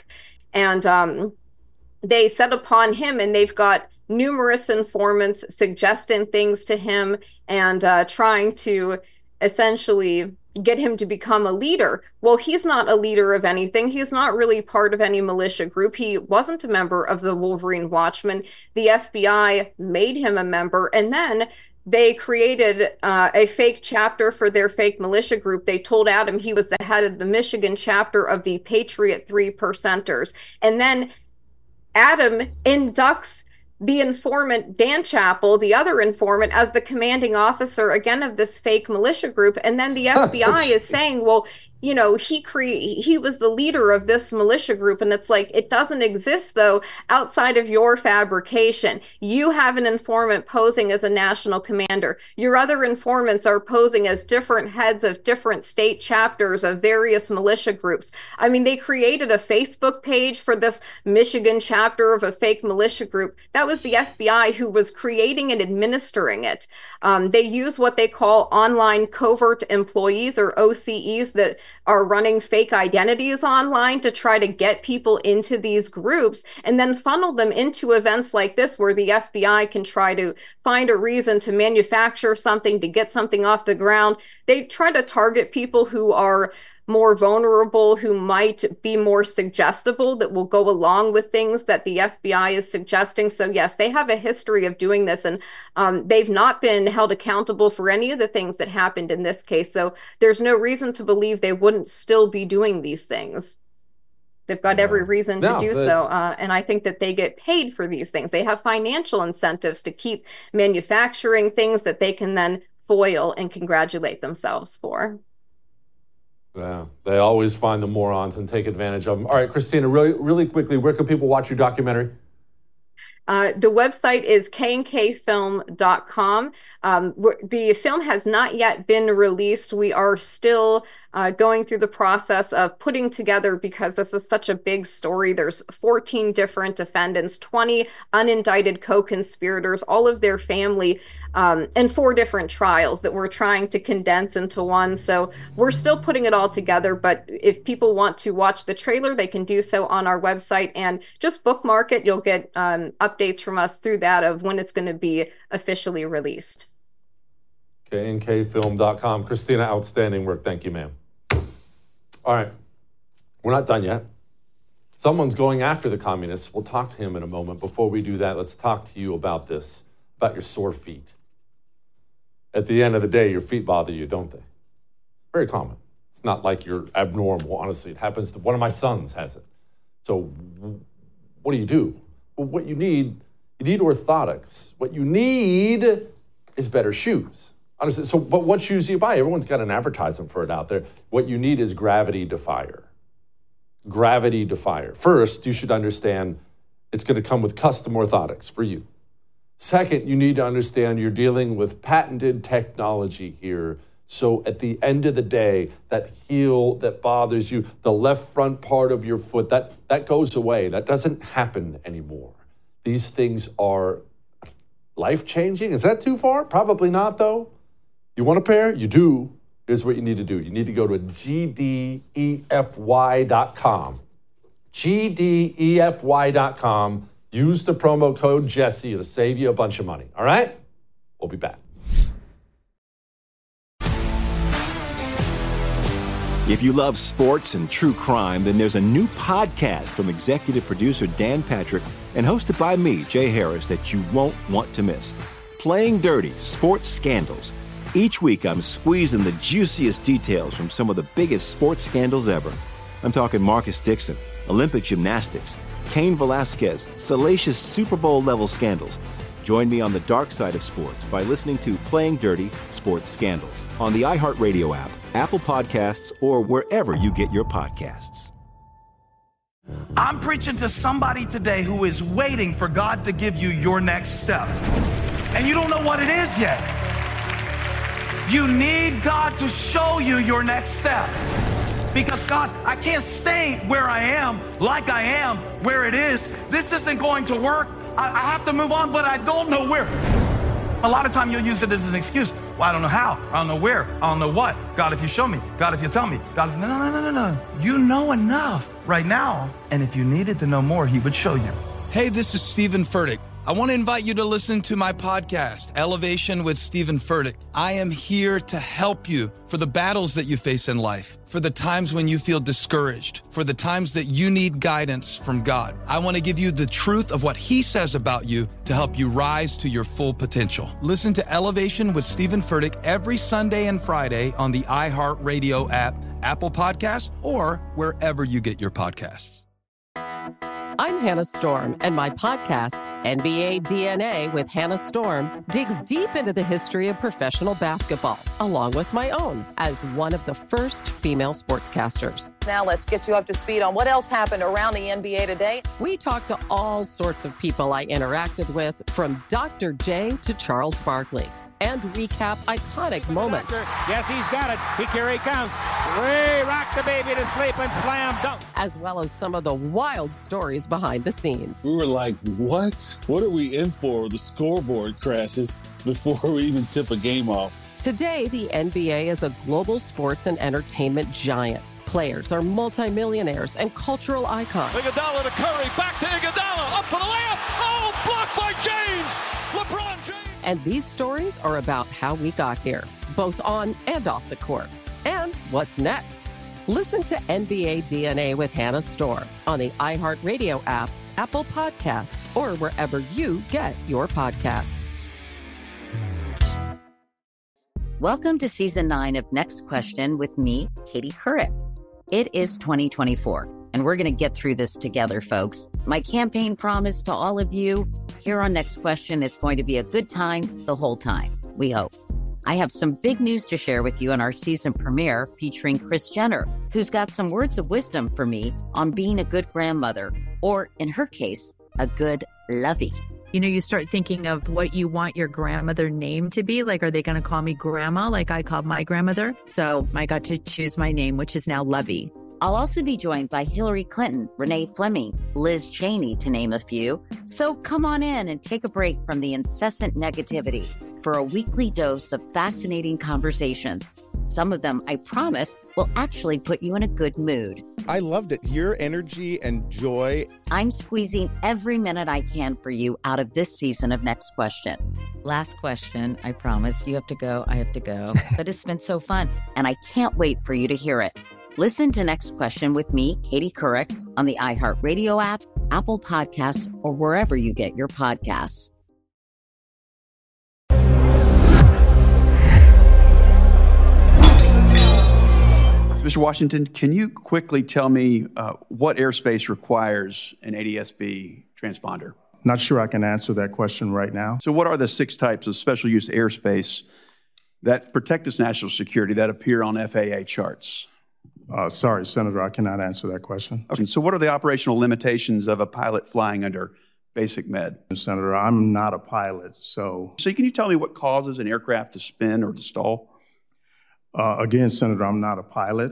And they set upon him, and they've got numerous informants suggesting things to him and trying to essentially get him to become a leader. Well, he's not a leader of anything. He's not really part of any militia group. He wasn't a member of the Wolverine Watchmen. The FBI made him a member, and then they created a fake chapter for their fake militia group. They told Adam he was the head of the Michigan chapter of the Patriot 3 Percenters. And then Adam inducts the informant, Dan Chappell, the other informant, as the commanding officer, again, of this fake militia group. And then the FBI is saying, well, you know, he was the leader of this militia group. And it's like, it doesn't exist, though, outside of your fabrication. You have an informant posing as a national commander. Your other informants are posing as different heads of different state chapters of various militia groups. I mean, they created a Facebook page for this Michigan chapter of a fake militia group. That was the FBI who was creating and administering it. They use what they call online covert employees, or OCEs, that are running fake identities online to try to get people into these groups and then funnel them into events like this, where the FBI can try to find a reason to manufacture something, to get something off the ground. They try to target people who are more vulnerable, who might be more suggestible, that will go along with things that the FBI is suggesting. So yes, they have a history of doing this, and they've not been held accountable for any of the things that happened in this case. So there's no reason to believe they wouldn't still be doing these things. They've got every reason to do so. And I think that they get paid for these things. They have financial incentives to keep manufacturing things that they can then foil and congratulate themselves for. Yeah, they always find the morons and take advantage of them. All right, Christina, really quickly, where can people watch your documentary? The website is knkfilm.com. The film has not yet been released. We are still going through the process of putting together, because this is such a big story. There's 14 different defendants, 20 unindicted co-conspirators, all of their family, and 4 different trials that we're trying to condense into one. So we're still putting it all together, but if people want to watch the trailer, they can do so on our website, and just bookmark it. You'll get updates from us through that of when it's going to be officially released. KNKfilm.com. Christina, outstanding work. Thank you, ma'am. All right. We're not done yet. Someone's going after the communists. We'll talk to him in a moment. Before we do that, let's talk to you about this, about your sore feet. At the end of the day, your feet bother you, don't they? It's very common. It's not like you're abnormal, honestly. It happens to one of my sons has it. So what do? Well, what you need orthotics. What you need is better shoes. Honestly, but what shoes do you buy? Everyone's got an advertisement for it out there. What you need is Gravity Defier. Gravity Defier. First, you should understand it's going to come with custom orthotics for you. Second, you need to understand you're dealing with patented technology here. So at the end of the day, that heel that bothers you, the left front part of your foot, that goes away. That doesn't happen anymore. These things are life-changing. Is that too far? Probably not, though. You want a pair? You do. Here's what you need to do. You need to go to GDEFY.com. GDEFY.com. Use the promo code Jesse. It'll save you a bunch of money. All right? We'll be back. If you love sports and true crime, then there's a new podcast from executive producer Dan Patrick and hosted by me, Jay Harris, that you won't want to miss. Playing Dirty: Sports Scandals. Each week, I'm squeezing the juiciest details from some of the biggest sports scandals ever. I'm talking Marcus Dixon, Olympic gymnastics, Cain Velasquez, salacious Super Bowl-level scandals. Join me on the dark side of sports by listening to Playing Dirty: Sports Scandals on the iHeartRadio app, Apple Podcasts, or wherever you get your podcasts. I'm preaching to somebody today who is waiting for God to give you your next step. And you don't know what it is yet. You need God to show you your next step. Because God, I can't stay where I am, like I am, where it is. This isn't going to work. I have to move on, but I don't know where. A lot of time you'll use it as an excuse. Well, I don't know how. I don't know where. I don't know what. God, if you show me. God, if you tell me. God, if... No. You know enough right now. And if you needed to know more, he would show you. Hey, this is Stephen Furtick. I want to invite you to listen to my podcast, Elevation with Stephen Furtick. I am here to help you for the battles that you face in life, for the times when you feel discouraged, for the times that you need guidance from God. I want to give you the truth of what he says about you to help you rise to your full potential. Listen to Elevation with Stephen Furtick every Sunday and Friday on the iHeartRadio app, Apple Podcasts, or wherever you get your podcasts. I'm Hannah Storm, and my podcast, NBA DNA with Hannah Storm, digs deep into the history of professional basketball, along with my own, as one of the first female sportscasters. Now let's get you up to speed on what else happened around the NBA today. We talked to all sorts of people I interacted with, from Dr. J to Charles Barkley, and recap iconic moments. Yes, he's got it. Here he comes. We rock the baby to sleep and slam dunk. As well as some of the wild stories behind the scenes. We were like, what? What are we in for? The scoreboard crashes before we even tip a game off. Today, the NBA is a global sports and entertainment giant. Players are multimillionaires and cultural icons. Iguodala to Curry, back to Iguodala, up for the layup. Oh, blocked by James. LeBron James. And these stories are about how we got here, both on and off the court. And what's next? Listen to NBA DNA with Hannah Storm on the iHeartRadio app, Apple Podcasts, or wherever you get your podcasts. Welcome to Season 9 of Next Question with me, Katie Couric. It is 2024, and we're going to get through this together, folks. My campaign promise to all of you, here on Next Question, it's going to be a good time the whole time, we hope. I have some big news to share with you in our season premiere featuring Kris Jenner, who's got some words of wisdom for me on being a good grandmother, or in her case, a good lovey. You know, you start thinking of what you want your grandmother name to be. Like, are they going to call me grandma like I called my grandmother? So I got to choose my name, which is now Lovey. I'll also be joined by Hillary Clinton, Renee Fleming, Liz Cheney, to name a few. So come on in and take a break from the incessant negativity for a weekly dose of fascinating conversations. Some of them, I promise, will actually put you in a good mood. I loved it. Your energy and joy. I'm squeezing every minute I can for you out of this season of Next Question. Last question, I promise. You have to go, I have to go. But it's been so fun, and I can't wait for you to hear it. Listen to Next Question with me, Katie Couric, on the iHeartRadio app, Apple Podcasts, or wherever you get your podcasts. Mr. Washington, can you quickly tell me what airspace requires an ADS-B transponder? Not sure I can answer that question right now. So what are the 6 types of special use airspace that protect this national security that appear on FAA charts? Sorry, Senator, I cannot answer that question. Okay, so what are the operational limitations of a pilot flying under basic med? Senator, I'm not a pilot, so... So can you tell me what causes an aircraft to spin or to stall? Again, Senator, I'm not a pilot.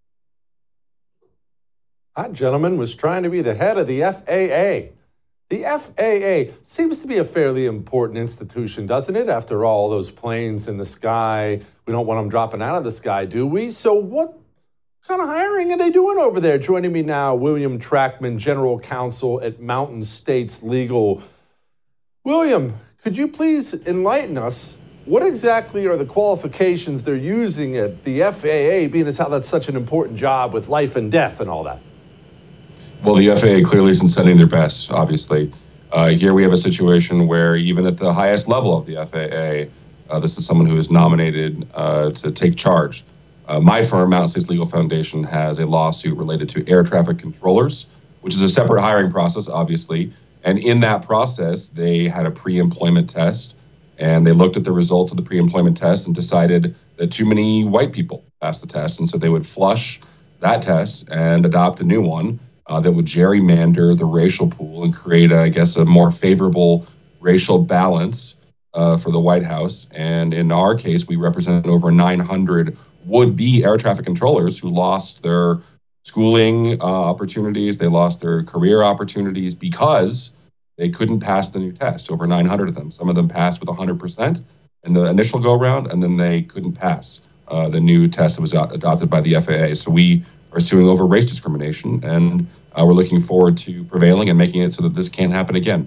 That gentleman was trying to be the head of the FAA. The FAA seems to be a fairly important institution, doesn't it? After all those planes in the sky, we don't want them dropping out of the sky, do we? So what kind of hiring are they doing over there? Joining me now, William Trackman, General Counsel at Mountain States Legal. William, could you please enlighten us? What exactly are the qualifications they're using at the FAA, being as how that's such an important job with life and death and all that? Well, the FAA clearly isn't sending their best, obviously. Here we have a situation where even at the highest level of the FAA, this is someone who is nominated to take charge. My firm, Mountain States Legal Foundation, has a lawsuit related to air traffic controllers, which is a separate hiring process, obviously. And in that process, they had a pre-employment test, and they looked at the results of the pre-employment test and decided that too many white people passed the test, and so they would flush that test and adopt a new one. that would gerrymander the racial pool and create, a more favorable racial balance for the White House. And in our case, we represented over 900 would-be air traffic controllers who lost their schooling opportunities, they lost their career opportunities because they couldn't pass the new test, over 900 of them. Some of them passed with 100% in the initial go-round, and then they couldn't pass the new test that was adopted by the FAA. So we are suing over race discrimination, and we're looking forward to prevailing and making it so that this can't happen again.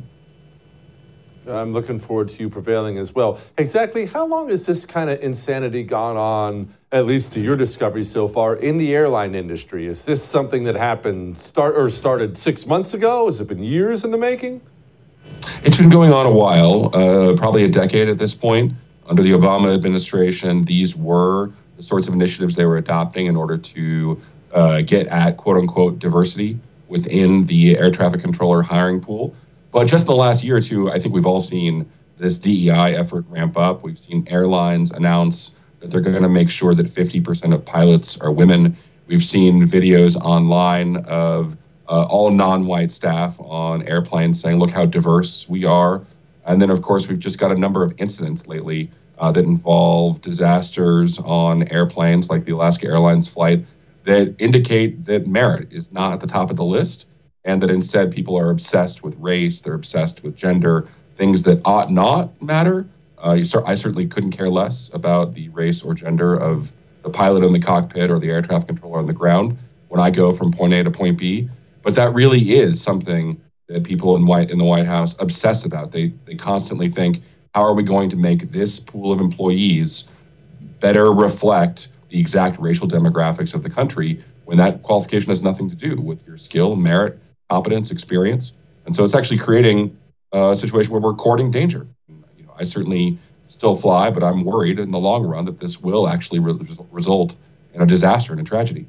I'm looking forward to you prevailing as well. Exactly how long has this kind of insanity gone on, at least to your discovery so far, in the airline industry? Is this something that happened started 6 months ago? Has it been years in the making? It's been going on a while, probably a decade at this point. Under the Obama administration, these were the sorts of initiatives they were adopting in order to get at quote-unquote diversity within the air traffic controller hiring pool. But just in the last year or two, I think we've all seen this DEI effort ramp up. We've seen airlines announce that they're going to make sure that 50% of pilots are women. We've seen videos online of all non-white staff on airplanes saying, look how diverse we are. And then, of course, we've just got a number of incidents lately that involve disasters on airplanes like the Alaska Airlines flight that indicate that merit is not at the top of the list, and that instead people are obsessed with race, they're obsessed with gender, things that ought not matter. I certainly couldn't care less about the race or gender of the pilot in the cockpit or the air traffic controller on the ground when I go from point A to point B. But that really is something that people in the White House obsess about. They constantly think, how are we going to make this pool of employees better reflect the exact racial demographics of the country when that qualification has nothing to do with your skill, merit, competence, experience. And so it's actually creating a situation where we're courting danger. I certainly still fly, but I'm worried in the long run that this will actually result in a disaster and a tragedy.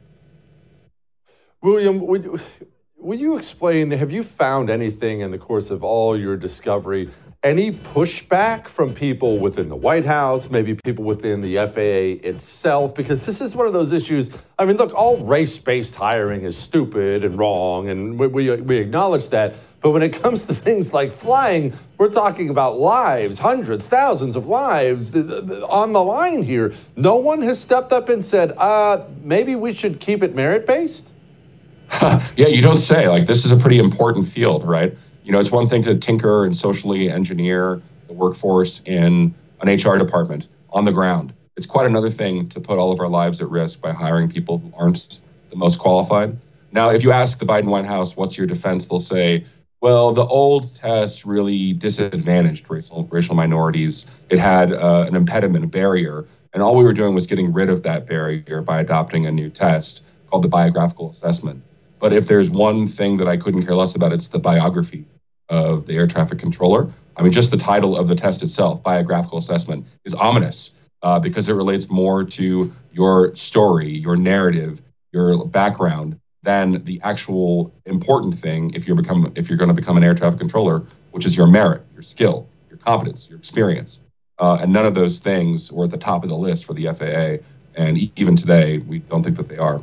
William, would you explain, have you found anything in the course of all your discovery, any pushback from people within the White House, maybe people within the FAA itself? Because this is one of those issues. I mean, look, all race-based hiring is stupid and wrong, and we acknowledge that. But when it comes to things like flying, we're talking about lives, hundreds, thousands of lives on the line here. No one has stepped up and said, maybe we should keep it merit-based? Yeah, you don't say. Like, this is a pretty important field, right? You know, it's one thing to tinker and socially engineer the workforce in an HR department on the ground. It's quite another thing to put all of our lives at risk by hiring people who aren't the most qualified. Now, if you ask the Biden White House, what's your defense? They'll say, well, the old test really disadvantaged racial minorities. It had an impediment, a barrier, and all we were doing was getting rid of that barrier by adopting a new test called the biographical assessment. But if there's one thing that I couldn't care less about, it's the biography of the air traffic controller. I mean, just the title of the test itself, biographical assessment, is ominous because it relates more to your story, your narrative, your background than the actual important thing if you're going to become an air traffic controller, which is your merit, your skill, your competence, your experience. And none of those things were at the top of the list for the FAA. And even today, we don't think that they are.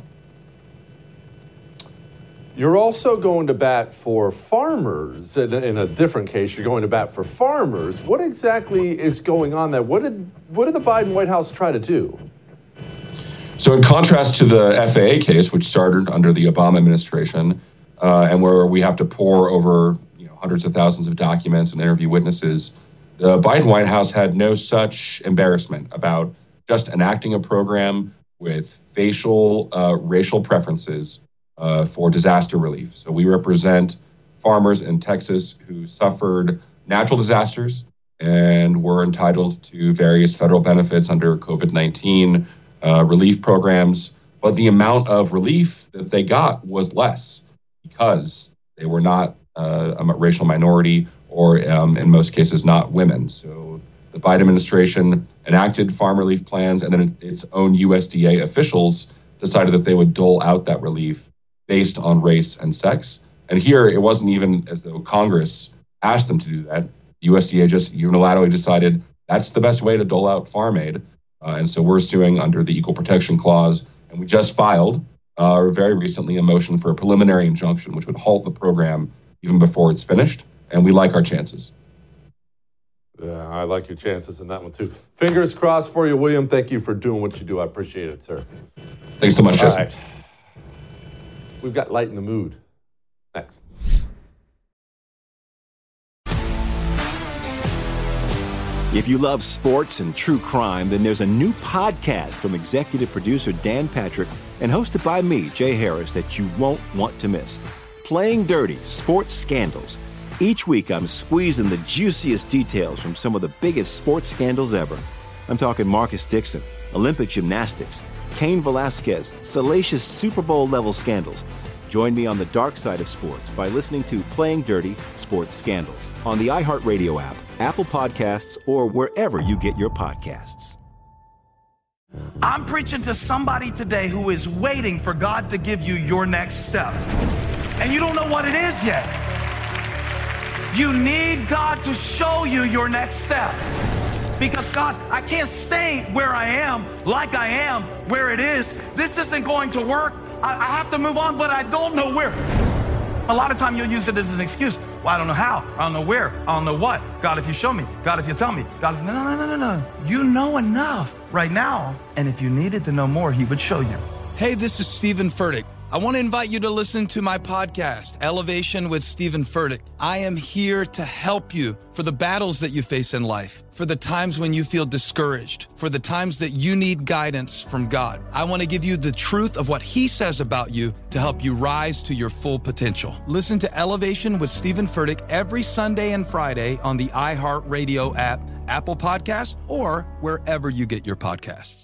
You're also going to bat for farmers. In a different case, you're going to bat for farmers. What exactly is going on there? What did the Biden White House try to do? So in contrast to the FAA case, which started under the Obama administration, and where we have to pore over hundreds of thousands of documents and interview witnesses, the Biden White House had no such embarrassment about just enacting a program with racial preferences for disaster relief. So we represent farmers in Texas who suffered natural disasters and were entitled to various federal benefits under COVID-19 relief programs. But the amount of relief that they got was less because they were not a racial minority or in most cases not women. So the Biden administration enacted farm relief plans, and then its own USDA officials decided that they would dole out that relief based on race and sex. And here, it wasn't even as though Congress asked them to do that. USDA just unilaterally decided that's the best way to dole out farm aid. And so we're suing under the Equal Protection Clause. And we just filed or very recently a motion for a preliminary injunction, which would halt the program even before it's finished. And we like our chances. Yeah, I like your chances in that one, too. Fingers crossed for you, William. Thank you for doing what you do. I appreciate it, sir. Thanks so much, Jesse. All right. We've got Light in the Mood next. If you love sports and true crime, then there's a new podcast from executive producer Dan Patrick and hosted by me, Jay Harris, that you won't want to miss. Playing Dirty: Sports Scandals. Each week, I'm squeezing the juiciest details from some of the biggest sports scandals ever. I'm talking Marcus Dixon, Olympic gymnastics, Cain Velasquez, salacious Super Bowl-level scandals. Join me on the dark side of sports by listening to Playing Dirty: Sports Scandals on the iHeartRadio app, Apple Podcasts, or wherever you get your podcasts. I'm preaching to somebody today who is waiting for God to give you your next step. And you don't know what it is yet. You need God to show you your next step. Because God, I can't stay where I am, like I am, where it is. This isn't going to work. I have to move on, but I don't know where. A lot of time you'll use it as an excuse. Well, I don't know how. I don't know where. I don't know what. God, if you show me. God, if you tell me. God, if... No. You know enough right now. And if you needed to know more, he would show you. Hey, this is Stephen Furtick. I want to invite you to listen to my podcast, Elevation with Stephen Furtick. I am here to help you for the battles that you face in life, for the times when you feel discouraged, for the times that you need guidance from God. I want to give you the truth of what he says about you to help you rise to your full potential. Listen to Elevation with Stephen Furtick every Sunday and Friday on the iHeartRadio app, Apple Podcasts, or wherever you get your podcasts.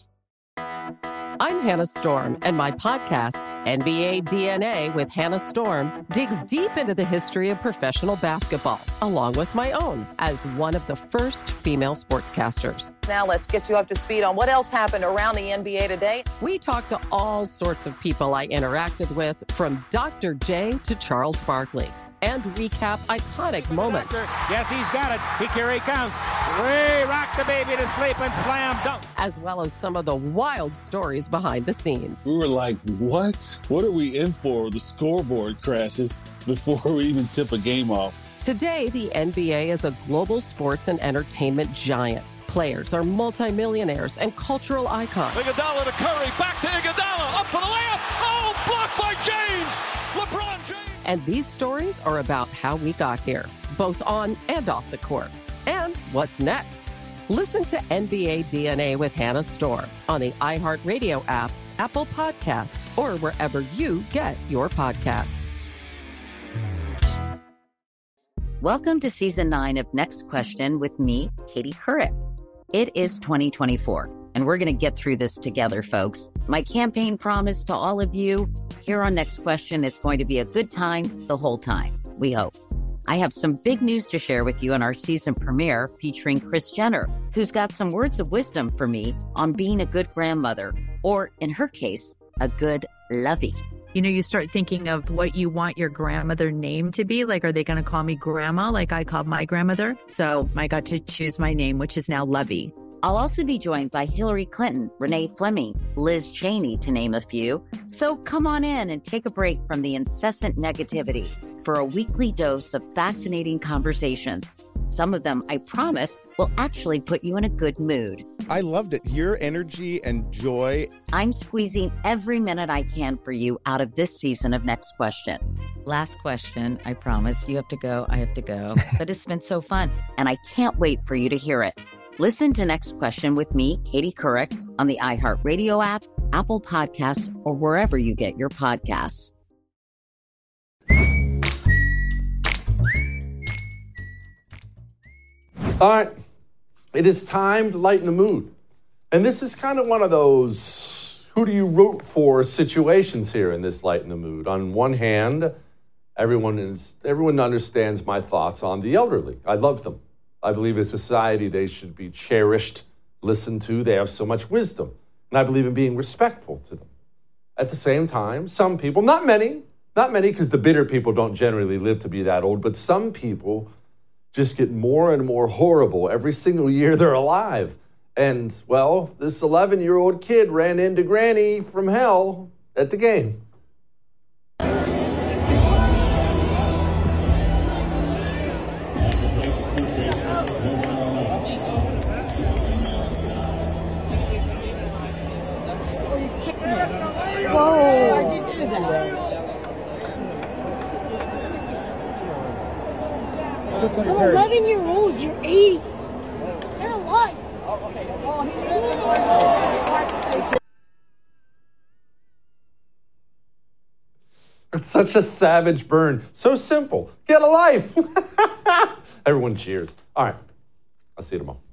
I'm Hannah Storm, and my podcast, NBA DNA with Hannah Storm, digs deep into the history of professional basketball, along with my own, as one of the first female sportscasters. Now let's get you up to speed on what else happened around the NBA today. We talked to all sorts of people I interacted with, from Dr. J to Charles Barkley, and recap iconic moments. Yes, he's got it. Here he comes. Way rock the baby to sleep and slam dunk. As well as some of the wild stories behind the scenes. We were like, what? What are we in for? The scoreboard crashes before we even tip a game off. Today, the NBA is a global sports and entertainment giant. Players are multimillionaires and cultural icons. Iguodala to Curry, back to Iguodala, up for the layup. Oh, blocked by James. LeBron James. And these stories are about how we got here, both on and off the court. And what's next? Listen to NBA DNA with Hannah Storm on the iHeartRadio app, Apple Podcasts, or wherever you get your podcasts. Welcome to Season 9 of Next Question with me, Katie Couric. It is 2024, and we're going to get through this together, folks. My campaign promise to all of you, here on Next Question, it's going to be a good time the whole time, we hope. I have some big news to share with you in our season premiere featuring Kris Jenner, who's got some words of wisdom for me on being a good grandmother, or in her case, a good lovey. You know, you start thinking of what you want your grandmother name to be. Like, are they going to call me grandma like I called my grandmother? So I got to choose my name, which is now Lovey. I'll also be joined by Hillary Clinton, Renee Fleming, Liz Cheney, to name a few. So come on in and take a break from the incessant negativity for a weekly dose of fascinating conversations. Some of them, I promise, will actually put you in a good mood. I loved it. Your energy and joy. I'm squeezing every minute I can for you out of this season of Next Question. Last question, I promise. You have to go, I have to go. But it's been so fun, and I can't wait for you to hear it. Listen to Next Question with me, Katie Couric, on the iHeartRadio app, Apple Podcasts, or wherever you get your podcasts. All right, it is time to lighten the mood. And this is kind of one of those who do you root for situations here in this lighten the mood. On one hand, everyone understands my thoughts on the elderly. I love them. I believe in society they should be cherished, listened to. They have so much wisdom. And I believe in being respectful to them. At the same time, some people, not many because the bitter people don't generally live to be that old, but some people just get more and more horrible every single year they're alive. And, well, this 11-year-old kid ran into Granny from hell at the game. Whoa! Why'd you do that? You're 11 years old. You're 80. You're alive. It's such a savage burn. So simple. Get a life. Everyone cheers. All right. I'll see you tomorrow.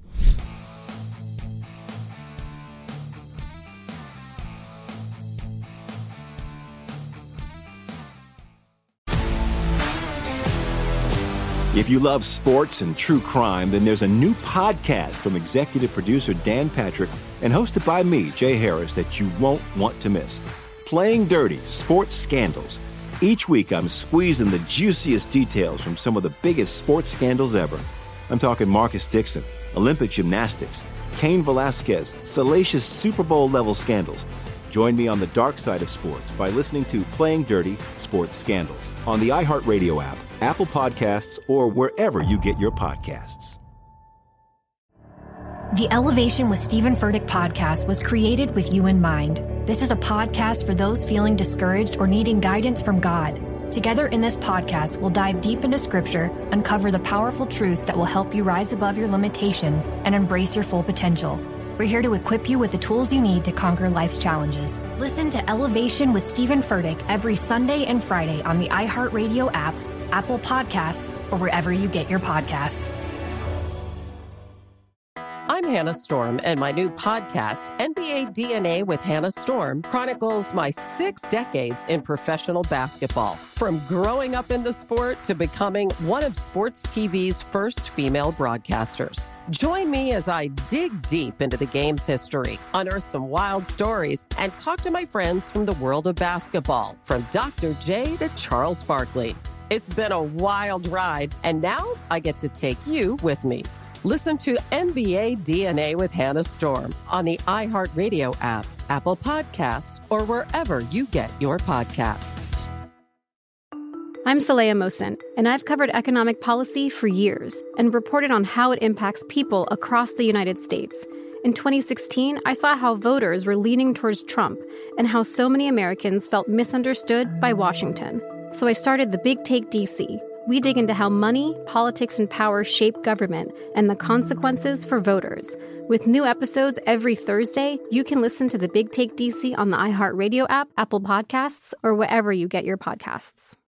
If you love sports and true crime, then there's a new podcast from executive producer Dan Patrick and hosted by me, Jay Harris, that you won't want to miss. Playing Dirty: Sports Scandals. Each week, I'm squeezing the juiciest details from some of the biggest sports scandals ever. I'm talking Marcus Dixon, Olympic gymnastics, Cain Velasquez, salacious Super Bowl-level scandals. Join me on the dark side of sports by listening to Playing Dirty: Sports Scandals on the iHeartRadio app, Apple Podcasts, or wherever you get your podcasts. The Elevation with Stephen Furtick podcast was created with you in mind. This is a podcast for those feeling discouraged or needing guidance from God. Together in this podcast, we'll dive deep into Scripture, uncover the powerful truths that will help you rise above your limitations and embrace your full potential. We're here to equip you with the tools you need to conquer life's challenges. Listen to Elevation with Stephen Furtick every Sunday and Friday on the iHeartRadio app, Apple Podcasts, or wherever you get your podcasts. I'm Hannah Storm, and my new podcast, NBA DNA with Hannah Storm, chronicles my 6 decades in professional basketball. From growing up in the sport to becoming one of sports TV's first female broadcasters. Join me as I dig deep into the game's history, unearth some wild stories, and talk to my friends from the world of basketball, from Dr. J to Charles Barkley. It's been a wild ride, and now I get to take you with me. Listen to NBA DNA with Hannah Storm on the iHeartRadio app, Apple Podcasts, or wherever you get your podcasts. I'm Saleha Mohsin, and I've covered economic policy for years and reported on how it impacts people across the United States. In 2016, I saw how voters were leaning towards Trump and how so many Americans felt misunderstood by Washington. So I started The Big Take DC. We dig into how money, politics, and power shape government and the consequences for voters. With new episodes every Thursday, you can listen to The Big Take DC on the iHeartRadio app, Apple Podcasts, or wherever you get your podcasts.